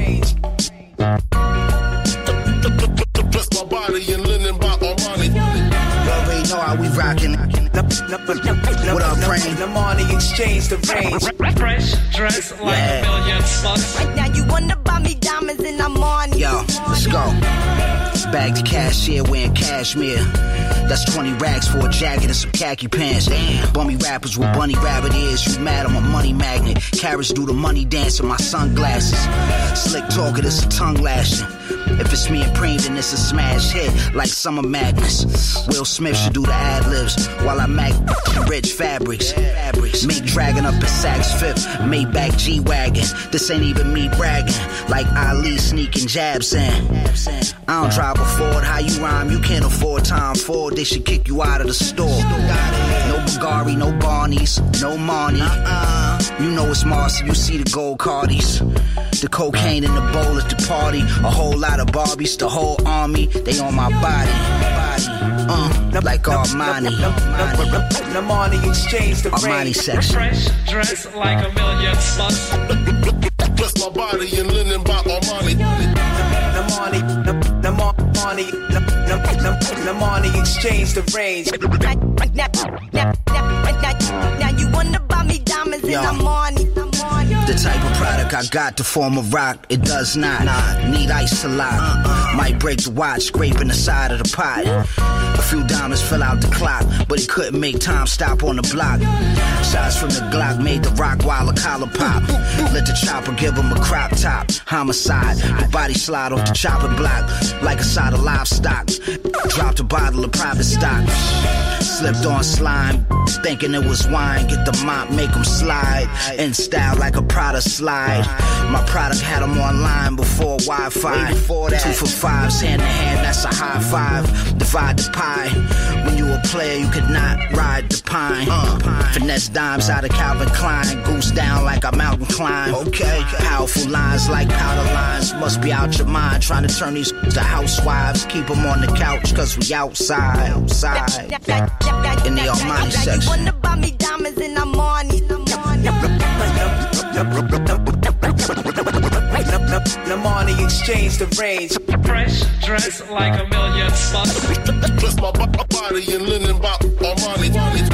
My body in linen by Armani.
You already know how we rockin'. What up, Brain? The money exchange, the range.
Fresh dress like a million bucks.
Right now you wanna buy me diamonds and I'm on you.
Yo, let's go. Bag to cashier wearing cashmere. That's 20 racks for a jacket and some khaki pants. Damn. Bummy rappers with bunny rabbit ears. You mad, I'm a money magnet. Carrots do the money dance in my sunglasses. Slick talker, this a tongue lashing. If it's me and Preem, then it's a smash hit like Summer Madness. Will Smith should do the ad-libs while I mac rich fabrics. Me dragging up his Saks Fifth, Maybach G-Wagon. This ain't even me bragging, like Ali sneaking jabs in. I don't drive a Ford, how you rhyme? You can't afford Tom Ford, they should kick you out of the store. No Bulgari, no Barneys, no Marnie. You know it's Marcy, you see the gold Cardis. The cocaine in the bowl at the party. A whole lot of Barbies, the whole army, they on my body. Like Armani. The money exchange, the Armani section.
Fresh dress like a million bucks.
Bless my body in linen by Armani.
The money exchange, the range.
Now you wanna buy me diamonds and I'm on it.
The type of product I got to form a rock, it does not need ice to lock. Might break the watch, scraping the side of the pot. A few diamonds fill out the clock, but he couldn't make time stop on the block. Shots from the Glock made the rock while the collar pop. Let the chopper give him a crop top. Homicide, the body slide off the chopping block like a side of livestock. Dropped a bottle of private stock. Slipped on slime, thinking it was wine. Get the mop, make them slide. In style like a Prada slide. My product had them online before Wi-Fi. 2 for $5s, hand in hand, that's a high five. Divide the pie. When you a player, you could not ride the pine. Finesse dimes out of Calvin Klein. Goose down like a mountain climb. Okay. Powerful lines like powder lines. Must be out your mind. Trying to turn these to housewives. Keep them on the couch, cause we outside. In the Armani section.
You wanna buy me diamonds in Armani.
Armani exchange the range.
Fresh dress like a million bucks.
Dress my body in linen about Armani.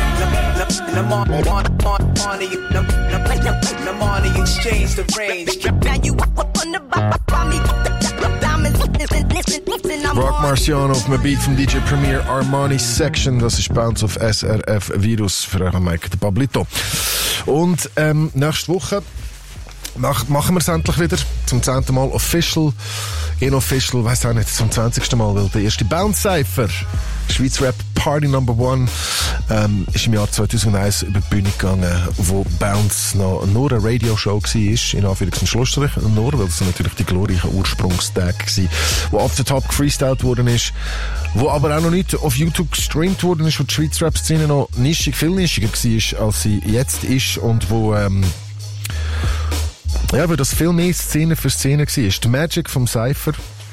Armani exchange the range.
Now you wanna buy me diamonds in Armani.
Rock Marciano auf einem Beat vom DJ Premier Armani Section. Das ist Bounce auf SRF Virus für euren Mike de Pablito. Und nächste Woche machen wir es endlich wieder. Zum 10. Mal official. Inofficial, weiss auch nicht, zum 20. Mal, weil der erste Bounce-Cypher, Schweiz Rap Party No. 1, ist im Jahr 2001 über die Bühne gegangen, wo Bounce noch nur eine Radioshow war, in Anführungs- und Schlussstrich, nur, weil es natürlich die glorreichen Ursprungstage war, wo off the top gefreestylt worden ist, wo aber auch noch nicht auf YouTube gestreamt worden ist, wo die Schweiz Rap-Szene noch viel nischiger war, als sie jetzt ist, und wo, ja, weil das viel mehr Szene für Szene war. Die Magic vom Cypher.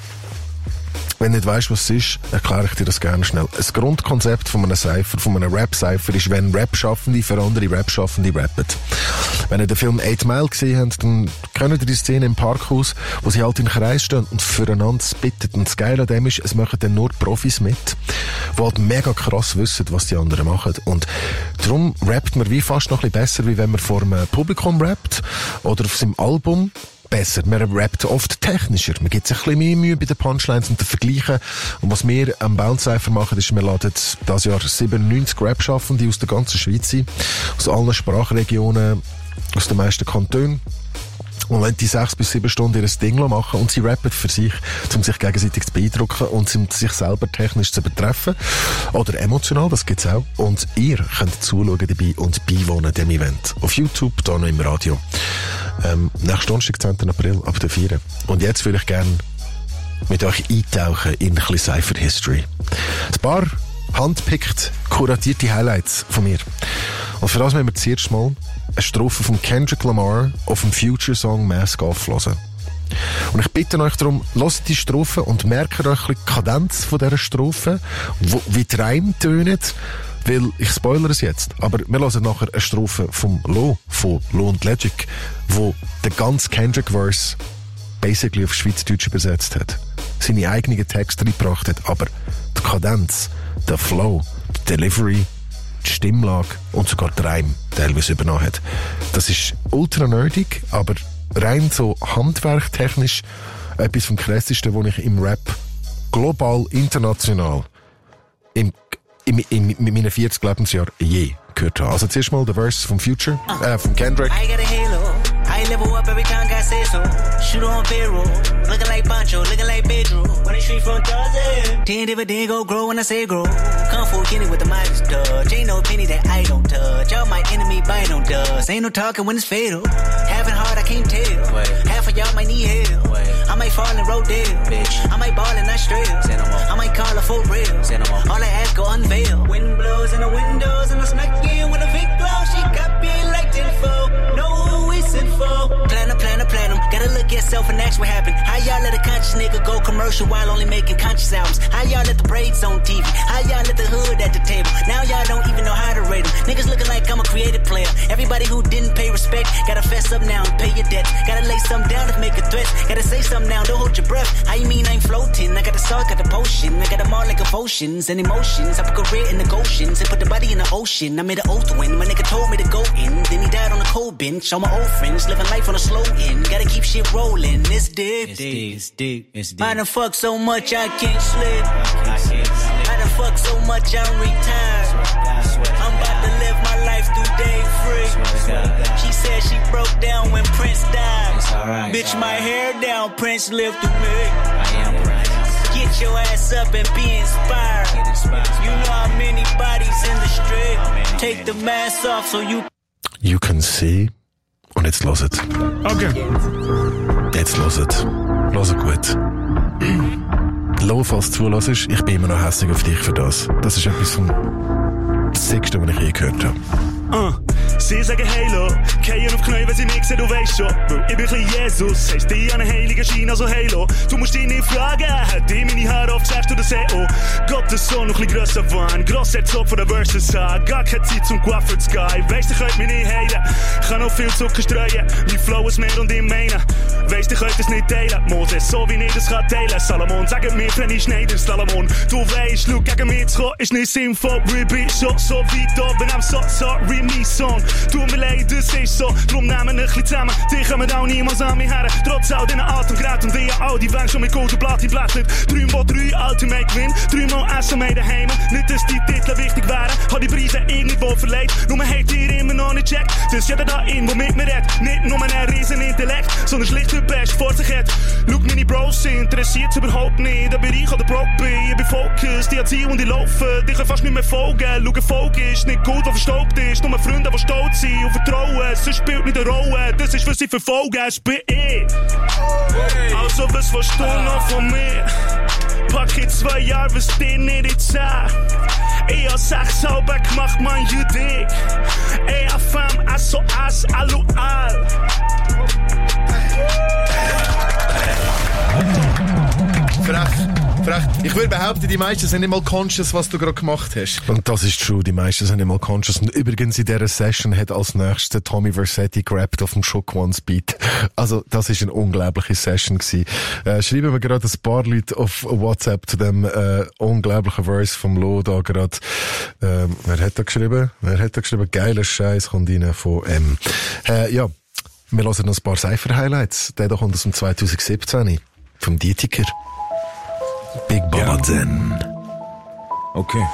Wenn du nicht weisst, was es ist, erkläre ich dir das gerne schnell. Das Grundkonzept von einem Cypher, von einem Rap-Cypher, ist, wenn Rap-Schaffende für andere Rap-Schaffende rappen. Wenn ihr den Film 8 Mile gesehen habt, dann kennt ihr die Szene im Parkhaus, wo sie halt im Kreis stehen und füreinander spitten. Und das Geile an dem ist, es machen dann nur Profis mit, die halt mega krass wissen, was die anderen machen. Und darum rappt man wie fast noch ein bisschen besser, wie wenn man vor einem Publikum rappt oder auf seinem Album. Besser. Man rappt oft technischer. Man gibt sich ein bisschen mehr Mühe bei den Punchlines und den Vergleichen. Und was wir am Bounce Cypher machen, ist, wir laden dieses Jahr 97 Rap-Schaffende aus der ganzen Schweiz ein, aus allen Sprachregionen, aus den meisten Kantonen. Und wenn die 6 bis 7 Stunden ihr Ding machen und sie rappen für sich, um sich gegenseitig zu beeindrucken und um sich selber technisch zu betreffen. Oder emotional, das gibt's auch. Und ihr könnt zuschauen dabei und beiwohnen dem Event. Auf YouTube, da noch im Radio. Nächsten Donnerstag, 10. April, ab der 4. Und jetzt würde ich gerne mit euch eintauchen in ein bisschen Cypher History. Ein paar handpickt, kuratierte Highlights von mir. Und für das müssen wir zuerst mal eine Strophe von Kendrick Lamar auf dem Future-Song Mask Off hören. Und ich bitte euch darum, hört die Strophe und merkt euch ein bisschen die Kadenz von dieser Strophe, wie die Reime tönen, weil ich spoilere es jetzt, aber wir hören nachher eine Strophe von Lo und Logic, wo der ganze Kendrick-Verse basically auf Schweizerdeutsch übersetzt hat. Seine eigenen Texte reingebracht hat, aber die Kadenz, der Flow, die Delivery, die Stimmlage und sogar die Reime teilweise übernommen hat. Das ist ultra nerdig, aber rein so handwerktechnisch etwas vom Krassesten, was ich im Rap global, international in meinen 40 Lebensjahren je gehört habe. Also zuerst mal der Verse vom Future, von Kendrick.
I level up every time God says so. Shoot on payroll, looking like Pancho, looking like Pedro. When the street from Tarzan, 10 dividend go grow when I say grow. Kung Fu Kenny with the Midas touch. Ain't no penny that I don't touch. All my enemy bite on dust. Ain't no talking when it's fatal. Having hard, I can't tell. Wait. Half of y'all might need help. Wait. I might fall and roll dead. Bitch. I might ball and not straight. I might call her for real. All I ask go unveil. Wind blows in the windows and I snuck in with a big glow. She got me like 10-4. No who we sent for. Platinum. Gotta look at yourself and ask what happened. How y'all let a conscious nigga go commercial while only making conscious albums? How y'all let the braids on TV? How y'all let the hood at the table? Now y'all don't even know how to rate them. Niggas looking like I'm a creative player. Everybody who didn't pay respect, gotta fess up now and pay your debts. Gotta lay something down to make a threat. Gotta say something now, don't hold your breath. How you mean I'm floating? I got the salt, got the potion. I got them all like emotions and emotions. I put career in the Goshen and put the body in the ocean. I made an oath when my nigga told me to go in. Then he died on the cold bench. All my old friends living life on a slow end. Gotta keep shit rolling. It's deep. I done fuck so much I can't sleep. I done fuck so much I'm retired. I'm about to live my life through day free. She said she broke down when Prince died. Bitch, my hair down, Prince lived through me. Get your ass up and be inspired. You know how many bodies in the take the mask off so
You can see. Und jetzt hört.
Okay.
Jetzt hört. Hört gut. Lo, falls du zulässt, ich bin immer noch hässlich auf dich für das. Das ist etwas vom Sicksten, was ich je gehört habe.
Sie sagen Halo, kehren auf Knie, wenn sie mich sehen, du weisst schon. Weil ich bin ein bisschen Jesus, heisst die an einen heiligen Schein, also Halo. Du musst dich nicht fragen, hat die meine Haare auf Gesicht oder SEO? Gottes Sohn, noch ein bisschen grösser Wahn, Grossherzog von der Versus haben. Gar keine Zeit zum Coiffeur zu gehen, weisst, ihr könnt mich nicht heilen. Ich kann noch viel Zucker streuen, mein Flow ist mehr und ich meine. Weisst, ihr könnt es nicht teilen, Moses, so wie ich das kann teilen. Salomon, sag mir, wenn ich Schneider, Salomon. Du weisst, schau, gegen mich zu kommen, ist nicht sinnvoll. Wir bin schon so weit oben, I'm so sorry, mein Sohn. Tut mir leid, das ist so, drum nehmen wir ein bisschen zusammen. Die kommen auch niemals an mich her. Trotz all diesen Atemgeräten und die all die Wände schon mit Gold und Platin blättert. 3x3 Ultimate Gewinn, 3x SMA daheim. Nicht, dass die Titel wichtig wären, hat die Preise irgendwo verleiht. Nur man hat ihr immer noch nicht checkt, dass jeder da in, wo mit mir redet, nicht nur ein riesen Intellekt, sondern schlicht der Best vor sich hat. Schau, meine Bros interessiert's überhaupt nicht, ob ich oder broke bin. Ich bin focused, ich hab Ziel und ich laufe. Die können fast nicht mehr folgen. Schau, Erfolg ist nicht gut, was verstaubt ist. Nur Freunde, die stolz sind und vertrauen. Sonst spielt nicht eine Rolle. Das ist, was sie verfolgen. Es bin ich. Also, was willst du noch von mir? Pack in 2 Jahre, was dir nicht in 10. Ich hab 6 halber gemacht, man, you dig. Ich hab Femme, SOS, Alual.
Frech. Ich würde behaupten, die meisten sind nicht mal conscious, was du gerade gemacht hast. Und das ist true, die meisten sind nicht mal conscious. Und übrigens in dieser Session hat als nächstes der Tommy Vercetti gerappt auf dem Shook Ones Beat. Also, das ist eine unglaubliche Session gewesen. Schreiben wir gerade ein paar Leute auf WhatsApp zu dem unglaublichen Verse vom Lo da gerade. Wer hat da geschrieben? Geiler Scheiß kommt rein von M. Ja, wir hören noch ein paar Cypher-Highlights. Der da kommt aus dem 2017 vom Dietiker. Big Baba Zen.
Okay.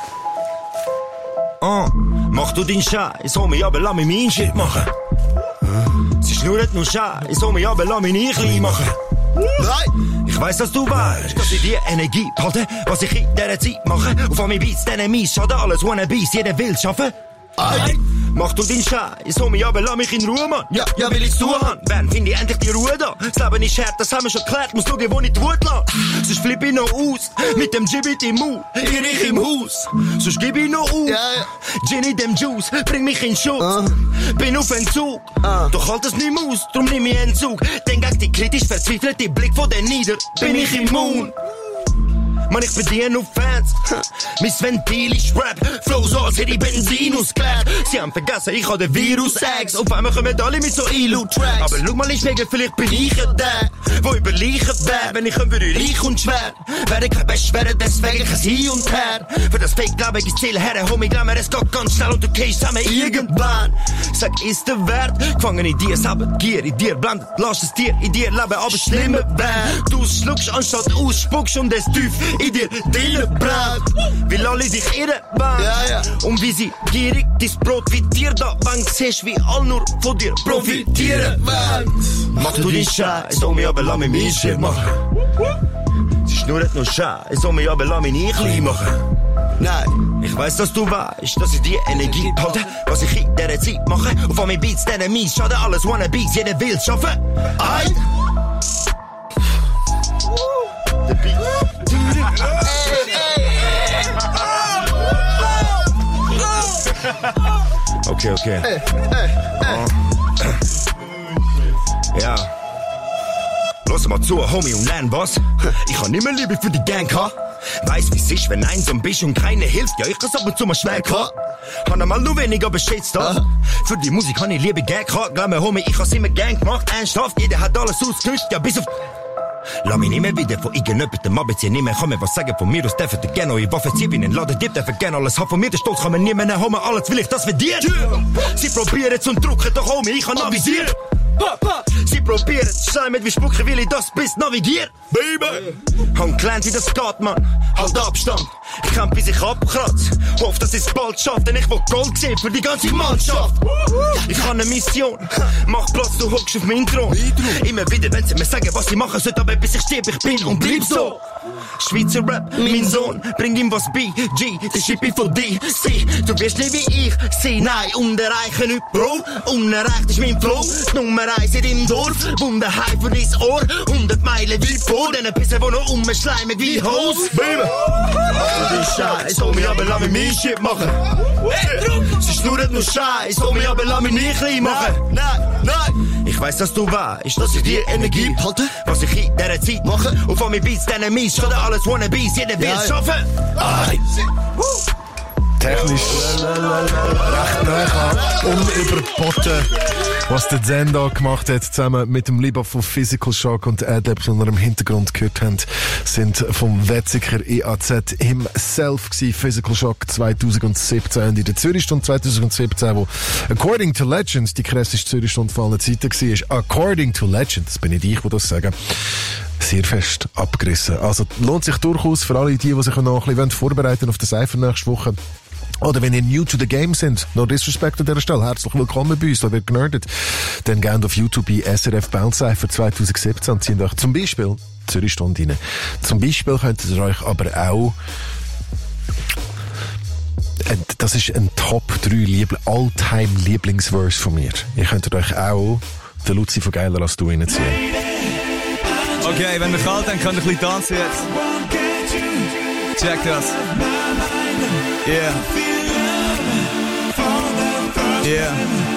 Mach du deinen Scheiß, Homie, aber lass mich meinen Shit machen. Sie schnurrt nur Scheiß, Homie, aber lass mich nicht klein machen. Nein! Ich weiss, dass du weißt, dass ich dir Energie halte, was ich in dieser Zeit mache. Auf all meine Beats, denen mies, schaden alles, Wannabes, jeder will schaffen. Mach du deinen Scheiß, Homie, aber lass mich in Ruhe, Mann. Ja, will ich's tun, Mann. Wann finde ich endlich die Ruhe da? Das Leben ist hart, das haben wir schon geklärt, muss schauen, wo ich die Wut lasse. Sonst flipp ich noch aus, mit dem Gibbet im Mund, ich im Haus. Sonst gib ich noch aus, Gin in dem Juice, bring mich in Schutz. Bin auf Entzug, doch halt es nicht mehr aus, drum nimm ich Entzug. Denk gegen die kritisch verzweifelte Blick von den Nieder, bin ich immun. Man, ich bediene auf Fans. Mein Ventil ist Rap. Flow so, als hätte ich Benzin ausgeleert. Sie haben vergessen, ich habe den Virus-Eggs. Auf einmal kommen alle mit so Ilu-Tracks. Aber schau mal, ich schläge, vielleicht bin ich der, wo überleichen wär. Wenn ich würde reich und schwer. Werde kein Best werden, deswegen kein Hin und Her. Für das Fake-Glaube ich Ziel her. Homie, glaub mir, es geht ganz schnell und du gehst zusammen irgendwann. Sag, ist der Wert? Gefangen in dir, Sabbat, Gier in dir blendet. Lass es dir in dir leben, aber schlimmer wär. Du schluckst anstatt ausspuckst und es tief in dir drinnen brennt. Weil alle sich irren wollen. Und wie sie gierig dein Brot wie dir da bank siehst, wie all nur von dir profitieren wollen. Mach du den Scheiß, Homie, aber lass mich mein Shit machen. Sie schnurrt nur Scheiß, Homie, aber lass mich nicht klein machen. Nein, ich weiss, dass du weißt, dass ich die Energie halte, was ich in dieser Zeit mache. Auf all meine Beats, denen mies, schaden alles, Wannabes, jeder will schaffen. Ein! Der Beat. Okay. Ja. Los mal zu, Homie, und lern was. Ich hab nimmer Liebe für die Gang gehabt. Weiss, wie's ist, wenn einsam bist und keine hilft. Ja, ich hab's ab und zu mal schwer gehabt. Han einmal nur wenig, aber steht's da. Für die Musik han ich Liebe gern gehabt. Glaub mir, Homie, ich hab's immer gern gemacht. Ernsthaft, jeder hat alles ausgelöst, ja, bis auf... Lass mich nicht mehr wieder von irgendjemandem abziehen, nicht mehr kann mir was sagen von mir aus, der für gerne neue Waffe ziehen, bin in Laden, der für gerne alles hat von mir, der Stolz kann mir nie mehr nehmen, alles will ich, das verdient. Sie probieren zu drücken, doch Homie, ich kann avisieren. Sie probieren zu schleimen, wie Spucke will ich das bis navigieren. Baby! Hang klein wie das geht, Mann. Halt Abstand. Ich kämpf bis ich abkratz. Hoff, dass ich's bald schaff, denn ich will Gold sehen für die ganze Mannschaft. Ich habe eine Mission. Mach Platz, du hockst auf meinen Thron. Immer wieder, wenn sie mir sagen, was ich machen sollte, aber bis ich sterbe, ich bin und bleib so. Schweizer Rap, mein Sohn, bring ihm was bei. G, der Schippi von dir. Sie, du wirst nicht wie ich sein. Nein, unerreichen nicht, Bro. Unerreicht ist mein Flow. Nummer 1 in deinem Dorf. Wunderheit für dein Ohr. 100 Meilen wie vor. Denn ein bisschen, wo noch umschleimen wie Hose. Baby! Du bist Scheiß, Homie, aber lass mich mein Shit machen. Sie schnurrt nur Scheiß, Homie, aber lass mich nicht klein machen. Nein. Ich weiss, dass du weißt, dass ich dir Energie halte. Was ich in dieser Zeit mache. Und von mir Beats, denen mies. Schon alles Wannabes, jeder will es schaffen.
Technisch recht nah unüberboten, was der Zen da gemacht hat, zusammen mit dem Liba von Physical Shock und Adlibs, die wir im Hintergrund gehört haben, sind vom Wetziger EAZ himself gewesen. Physical Shock 2017 und in der Zürichstunde 2017, wo According to Legends die krasseste Zürichstunde von allen Zeiten war. According to Legends, das bin nicht ich, die das sagen. Sehr fest abgerissen. Also lohnt sich durchaus für alle die sich noch ein bisschen vorbereiten auf den Cypher nächste Woche. Oder wenn ihr new to the game sind, no disrespect an dieser Stelle, herzlich willkommen bei uns, da wird genördet. Dann geht auf YouTube bei SRF Bounce Cypher 2017 und zieht euch zum Beispiel Zürichstunde rein. Zum Beispiel könnt ihr euch aber auch, das ist ein Top 3 All-Time Lieblingsverse von mir. Ihr könnt euch auch den Luzi von Geiler als du reinziehen.
Okay, wenn wir kalt haben, könnt ihr ein bisschen tanzen jetzt. Check das. Yeah. Yeah.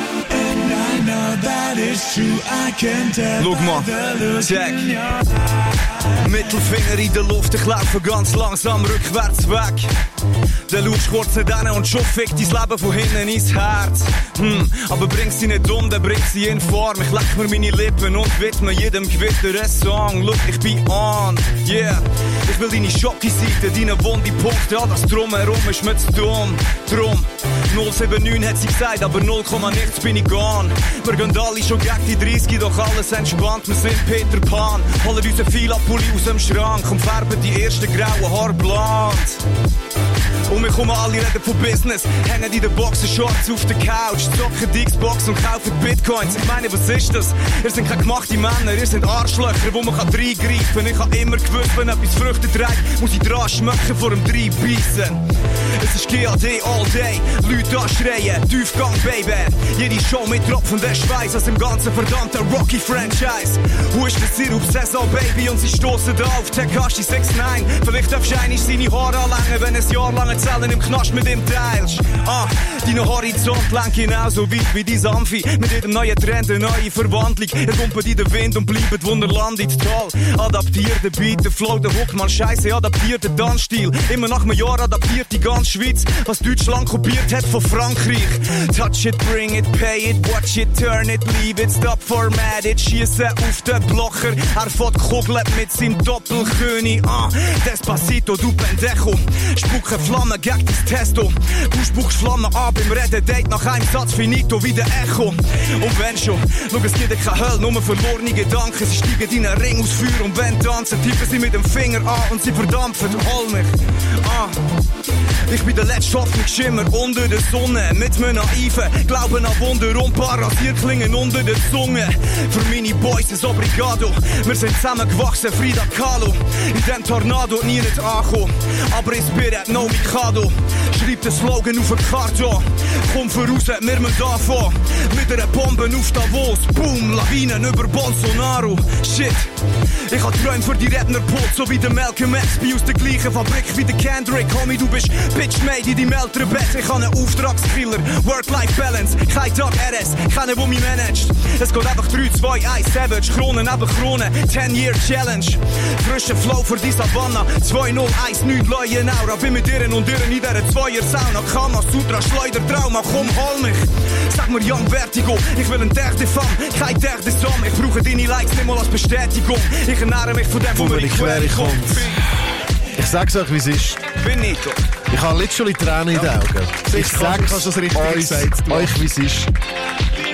Schau mal, check. Mittelfinger in der Luft, ich laufe ganz langsam rückwärts weg. Der Lusch kurz nicht hin und schon fickt dein Leben von hinten ins Herz. Aber bring sie nicht um, dann bring sie in Form. Ich leck mir meine Lippen und widme jedem Gewitter einen Song. Look, ich bin on, yeah. Ich will deine Schocki-Seite, deine wunde Punkte. Ja, das Drumherum ist mir zu dumm. Drum, 079 hat sie gesagt, aber 0, nichts bin ich gone. Wir gehen alle schon gegen die 30, doch alles entspannt. Wir sind Peter Pan, holen unseren Fila-Pulli aus dem Schrank und färben die ersten grauen Haare blond. Und wir kommen alle reden von Business, hängen in den Boxershorts auf der Couch, zocken die Xbox und kaufen Bitcoins. Ich meine, was ist das? Ihr seid keine gemachte Männer, ihr seid Arschlöcher, wo man reingreifen kann. Ich hab immer gewusst, wenn etwas Früchte trägt, muss ich dran schmecken vor dem Reinbeissen. Es ist GAD all day, Leute anschreien, Tiefgang, Baby. Jede Show mit tropfenden Schweiß aus dem ganzen verdammten Rocky-Franchise. Wo ist der Sirup-Saison, Baby, und sie stossen da auf Tekashi 6ix9ine. Vielleicht darfst du einmal seine Haare anlängen, wenn ein Jahr lang Zellen im Knast mit ihm teilst. Deine Horizont lenkt genauso weit wie dein Amphi. Mit jedem neuen Trend eine neue Verwandlung. Er kumpelt in den Wind und bleibt, wo er landet. Toll, adaptiert den Beat, den Flow, den Hook, man scheisse, adaptiert den Tanzstil. Immer nach einem Jahr adaptiert die ganze Schweiz, was Deutschland kopiert hat von Frankreich. Touch it, bring it, pay it, watch it, turn it, leave it, stop, format it. Schiessen auf den Blocher, er fährt kugeln mit seinem Doppelkönig. Despacito, du Pendejo, spucken Flammen gegen das Testo. Du spuckst Flammen ab im Reden, Date nach einem Satz finito wie der Echo. Und wenn schon, schau, es gibt keine Hölle, nur verlorene Gedanken. Sie steigen in einen Ring aus Feuer und wenn tanzen, tippen sie mit dem Finger an und sie verdampfen. Hol mich, Ich bin der letzte Hoffnungsschimmer unter der Sonne. Mit mir naiven, glauben an Wunder und Parasierklingen unter der Zunge. Für meine Boys ist Obrigado, wir sind zusammengewachsen, Frida Kahlo. In dem Tornado nie nicht angekommen, aber Spirit no Mikado. Schreib den Slogan auf eine Karte. Komm voraus, wir müssen anfangen. Mit einer Bombe auf Davos. Boom, Lawinen über Bolsonaro. Shit, ich hab Träume für die Rednerpult, so wie der Malcolm X. Bin aus der gleichen Fabrik wie der Kendrick. Homie, du bist Bitch-made in deinem älteren Bett. Ich hab einen Auftragskiller, Work-Life-Balance. Kein Tag RS, keiner, der mich managt. Es geht einfach 3, 2, 1, Savage. Kronen neben Kronen, 10-Year-Challenge. Frischer Flow für die Savannah. 2, 0, 1, 9, Leuen Aura. Bin mit ihren und ihren in dieser Zweier-Sauna. Kamasutra, Schleudertrauma, komm, hol mich. Sag mir Young Vertigo, ich will ein Terre de Femme, kein Terre de Somme. Ich brauche deine Likes nicht mal als Bestätigung. Ich ernähre mich von dem, wo mir die Quere kommt.
Ich sag's euch, wie es ist.
Bin ich doch.
Ich habe literally Tränen in den Augen. Ich sag's euch, wie es ist.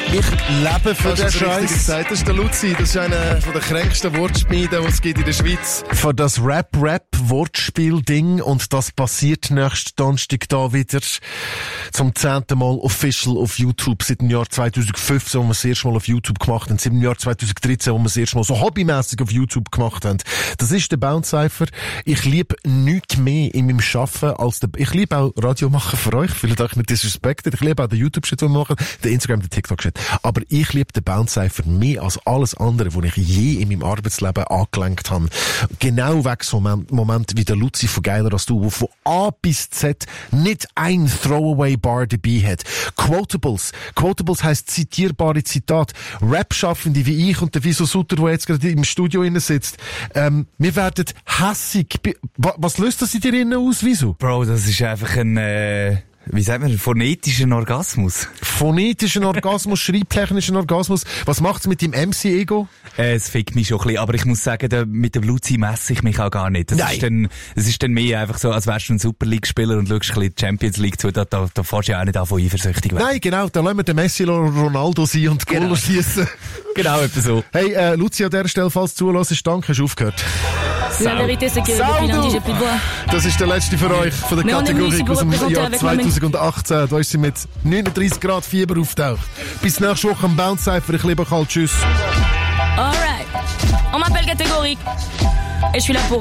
Ich lebe für den Scheiß.
Gesagt. Das ist der Luzi, das ist einer der kränksten Wortschmieden, die es gibt in der Schweiz.
Für das Rap-Wortspiel-Ding, und das passiert nächsten Donnerstag da wieder zum 10. Mal official auf YouTube, seit dem Jahr 2015, wo wir es das erste Mal auf YouTube gemacht haben, seit dem Jahr 2013, wo wir es das erste Mal so hobbymäßig auf YouTube gemacht haben. Das ist der Bounce Cypher. Ich liebe nichts mehr in meinem Arbeiten als ich liebe auch Radio machen für euch, vielleicht auch nicht disrespekted, ich liebe auch den YouTube-Shit, den wir machen, den Instagram, den TikTok-Shit. Aber ich liebe den Bounce Cypher mehr als alles andere, was ich je in meinem Arbeitsleben angelenkt habe. Genau wegen so einem Moment wie der Luzi von Geiler als du, der von A bis Z nicht ein Throwaway-Bar dabei hat. Quotables heisst zitierbare Zitat. Rap-Schaffende wie ich und der Wieso Sutter, der jetzt gerade im Studio innen sitzt. Wir werden hässig. Was löst das in dir innen aus, Wieso?
Bro, das ist einfach ein, wie sagt man, phonetischen Orgasmus.
Phonetischen Orgasmus, schreibtechnischen Orgasmus. Was macht's mit dem MC-Ego?
Es fickt mich schon ein bisschen, aber ich muss sagen, mit dem Luzi messe ich mich auch gar nicht. Das ist dann mehr einfach so, als wärst du ein Super League-Spieler und schaust ein bisschen Champions League zu, da fährst du ja auch nicht an von eifersüchtig werden.
Nein, genau, da lassen wir den Messi Ronaldo sein und Goal schießen.
Genau, etwa so.
Hey, Luzi, an dieser Stelle, falls du zuhörst, danke, hast du aufgehört.
La vérité, c'est que depuis lundi, j'ai plus de voix.
Das ist der letzte für euch, von der Kategorie aus dem Jahr 2018. Da ist sie mit 39 Grad Fieber auftaucht. Bis nächste Woche am Bounce Cypher. Ich liebe euch halt. Tschüss.
Alright. On m'appelle Catégorique. Et je suis là pour...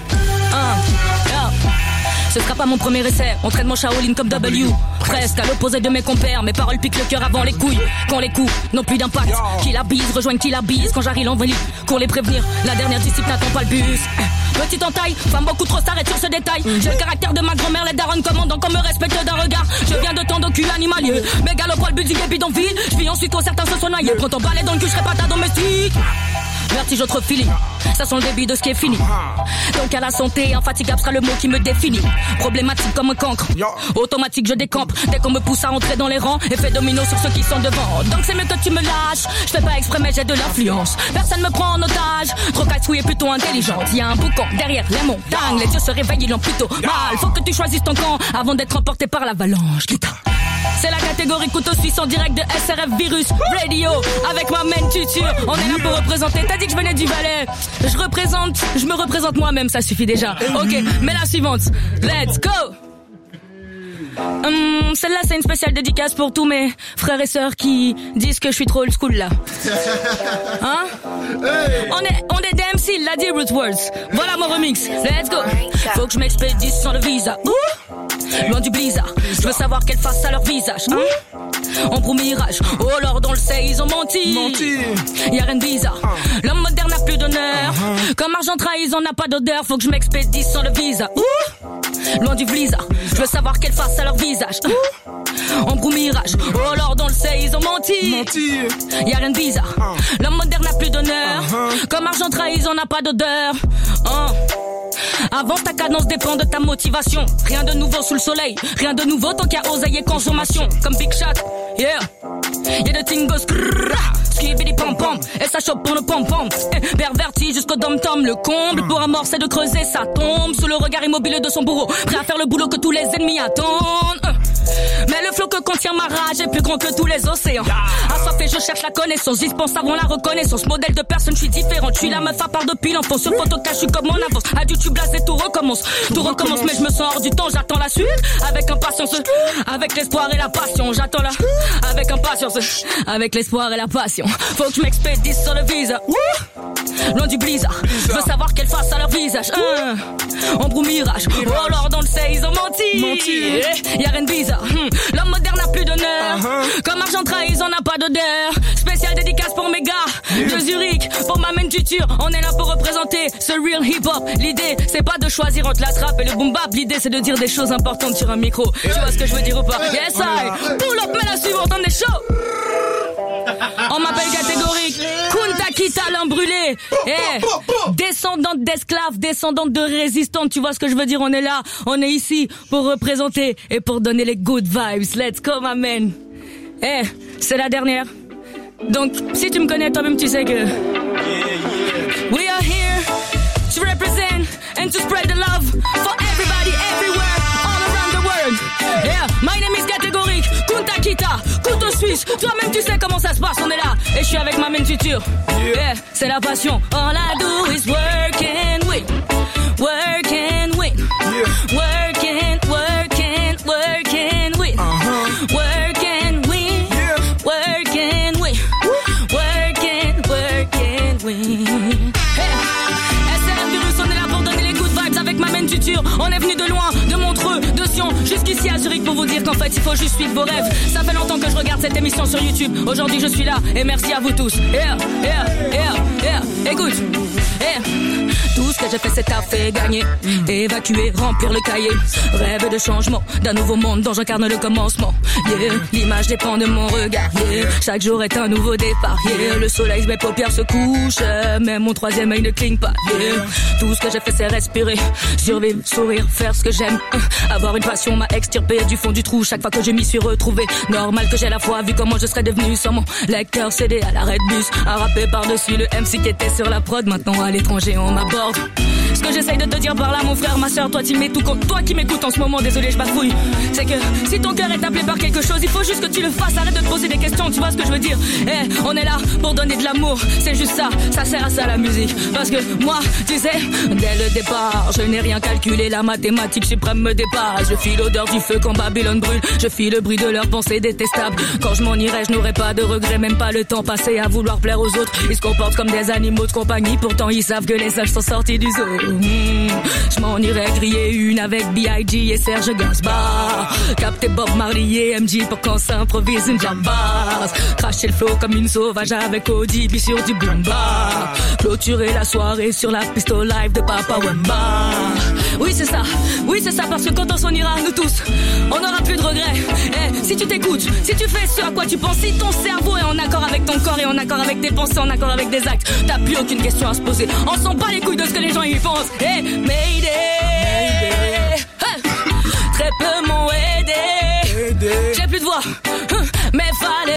Ce sera pas mon premier essai, entraînement Shaolin comme W. Presque à l'opposé de mes compères, mes paroles piquent le cœur avant les couilles. Quand les coups n'ont plus d'impact, qui la bise, rejoignent qui la bise. Quand j'arrive en venir, pour les prévenir, la dernière disciple n'attend pas le bus. Petite en taille, femme beaucoup trop s'arrête sur ce détail. J'ai le caractère de ma grand-mère, les darons commandant qu'on me respecte d'un regard. Je viens de tant d'ocul animalier, mégalo poil budget bidonville. Je vis ensuite quand certains se sont noyés. Prends ton balai dans le cul, je serai pas ta domestique. Vertige, autre feeling, ça sent le début de ce qui est fini. Donc à la santé, infatigable sera le mot qui me définit. Problématique comme un cancre, automatique je décampe. Dès qu'on me pousse à entrer dans les rangs, effet domino sur ceux qui sont devant. Donc c'est mieux que tu me lâches, je fais pas exprès mais j'ai de l'influence. Personne me prend en otage, trop casse-couille et plutôt intelligente. Y'a un boucan derrière les montagnes, les dieux se réveillent, ils l'ont plutôt mal. Faut que tu choisisses ton camp avant d'être emporté par l'avalanche. C'est la catégorie couteau suisse en direct de SRF Virus Radio avec ma main tuture. On est là pour représenter. T'as dit que je venais du Valais. Je me représente moi-même, ça suffit déjà. Ok, mais la suivante. Let's go. Celle-là c'est une spéciale dédicace pour tous mes frères et sœurs qui disent que je suis trop old school là. Hein? On est DMC, l'a dit Root Words. Voilà mon remix. Let's go. Faut que je m'expédie sans le visa. Loin du blizzard. Je veux savoir quelle face à leur visage. Hein? Ombre ou mirage. Oh Lord, on le sait, ils ont menti. Y'a rien de bizarre. L'homme moderne n'a plus d'honneur. Comme argent trahi, on n'a pas d'odeur. Faut que je m'expédie sans le visa. Loin du blizzard. Je veux savoir quelle face à leur visage. Ombre ou mirage. Oh Lord, on le sait, ils ont menti. Y'a rien de bizarre. L'homme moderne n'a plus d'honneur. Comme argent trahi, on n'a pas d'odeur. Avance, ta cadence dépend de ta motivation. Rien de nouveau sous le soleil. Rien de nouveau tant qu'il y a oseille et consommation. Comme Big Shot, yeah. Y'a de tingos, skibidi pom pom. Et ça chope pour le pom pom. Perverti jusqu'au dom tom. Le comble pour un mort c'est de creuser sa tombe. Sous le regard immobile de son bourreau. Prêt à faire le boulot que tous les ennemis attendent. Mais le flot que contient ma rage est plus grand que tous les océans. Assoiffé, je cherche la connaissance. Dispensable, la reconnaissance. Modèle de personne, je suis différente. Je suis la meuf à part depuis l'enfance. Sur photo cache, je suis comme mon avance. À YouTube, blasé, tout recommence. Tout recommence, mais je me sens hors du temps. J'attends la suite. Avec impatience. Avec l'espoir et la passion. J'attends la. Avec impatience. Avec l'espoir et la passion. Faut que je m'expédie sur le visa. Loin du blizzard. Je veux savoir quelle face à leur visage. Ombre ou mirage. Oh Lord, on le sait, ils ont menti. Y'a rien de bizarre. L'homme moderne n'a plus d'honneur. Comme argent trahi, on n'a pas d'odeur. Spécial dédicace pour mes gars de Zurich. Pour ma main tuture, on est là pour représenter ce real hip-hop. L'idée, c'est pas de choisir entre la trappe et le boom bap. L'idée, c'est de dire des choses importantes sur un micro. Tu vois ce que je veux dire ou pas? Yes, I pull up, mais la suivante, on est chaud. On m'appelle catégorique. Kunta Kita, l'homme brûlé. Descendante d'esclaves, descendante de résistantes. Tu vois ce que je veux dire? On est là, on est ici pour représenter et pour donner les good vibes. Let's go, my man. C'est la dernière. Donc, si tu me connais, toi-même, tu sais que we are here to represent and to spread the love for everybody, everywhere, all around the world. Yeah, my name is Catégorique, Kunta Kita, couteau suisse. plus, toi-même tu sais comment ça se passe, on est là. Et je suis avec ma main tuture. Yeah, c'est la passion. All I do is work and win. Work and win. Work and, work and, work and win. Work and win. Work and win. Work and, work and win. SRF Virus, on est là pour donner les good vibes avec ma main tuture. On est venu de loin, de Montreux, de Sion, jusqu'ici à Zurich pour vous dire qu'en fait il faut juste suivre vos rêves. Ça fait longtemps que je regarde cette émission sur YouTube. Aujourd'hui je suis là et merci à vous tous. Écoute, tout ce que j'ai fait c'est taffer, gagner, évacuer, remplir le cahier. Rêve de changement, d'un nouveau monde dont j'incarne le commencement. Yeah, l'image dépend de mon regard. Yeah, chaque jour est un nouveau départ. Yeah, le soleil, mes paupières se couchent, même mon troisième œil ne cligne pas. Yeah, tout ce que j'ai fait c'est respirer, survivre, sourire, faire ce que j'aime. Avoir une passion m'a extirpé du fond du trou chaque fois que je m'y suis retrouvé. Normal que j'ai la foi vu comment je serais devenu sans mon lecteur CD à l'arrêt de bus. Un rappé par-dessus le MC qui était sur la prod. Maintenant à l'étranger on m'aborde. Ce que j'essaye de te dire par là mon frère, ma soeur, toi qui m'écoutes en ce moment, désolé je bafouille. C'est que si ton cœur est appelé par quelque chose, il faut juste que tu le fasses, arrête de te poser des questions, tu vois ce que je veux dire. On est là pour donner de l'amour, c'est juste ça, ça sert à ça la musique. Parce que moi, tu sais, dès le départ, je n'ai rien calculé, la mathématique suprême me dépasse. Je file l'odeur du feu quand Babylone brûle, je file le bruit de leurs pensées détestables. Quand je m'en irai, je n'aurai pas de regrets, même pas le temps passé à vouloir plaire aux autres. Ils se comportent comme des animaux de compagnie, pourtant ils savent que les sages sont sortis du zoo. Je m'en irais griller une avec B.I.G. et Serge Gainsbourg. Capter Bob Marley et MJ pour qu'on s'improvise une jambasse. Cracher le flow comme une sauvage avec Audi, puis sur du boomba. Clôturer la soirée sur la piste au live de Papa Wemba. Oui c'est ça parce que quand on s'en ira, nous tous, on n'aura plus de regrets. Si tu t'écoutes, si tu fais ce à quoi tu penses, si ton cerveau est en accord avec ton corps et en accord avec tes pensées, en accord avec des actes, t'as plus aucune question à se poser. On s'en bat les couilles de ce que les gens y pensent. Mayday. Très peu m'ont aidé. J'ai plus de voix, mais fallait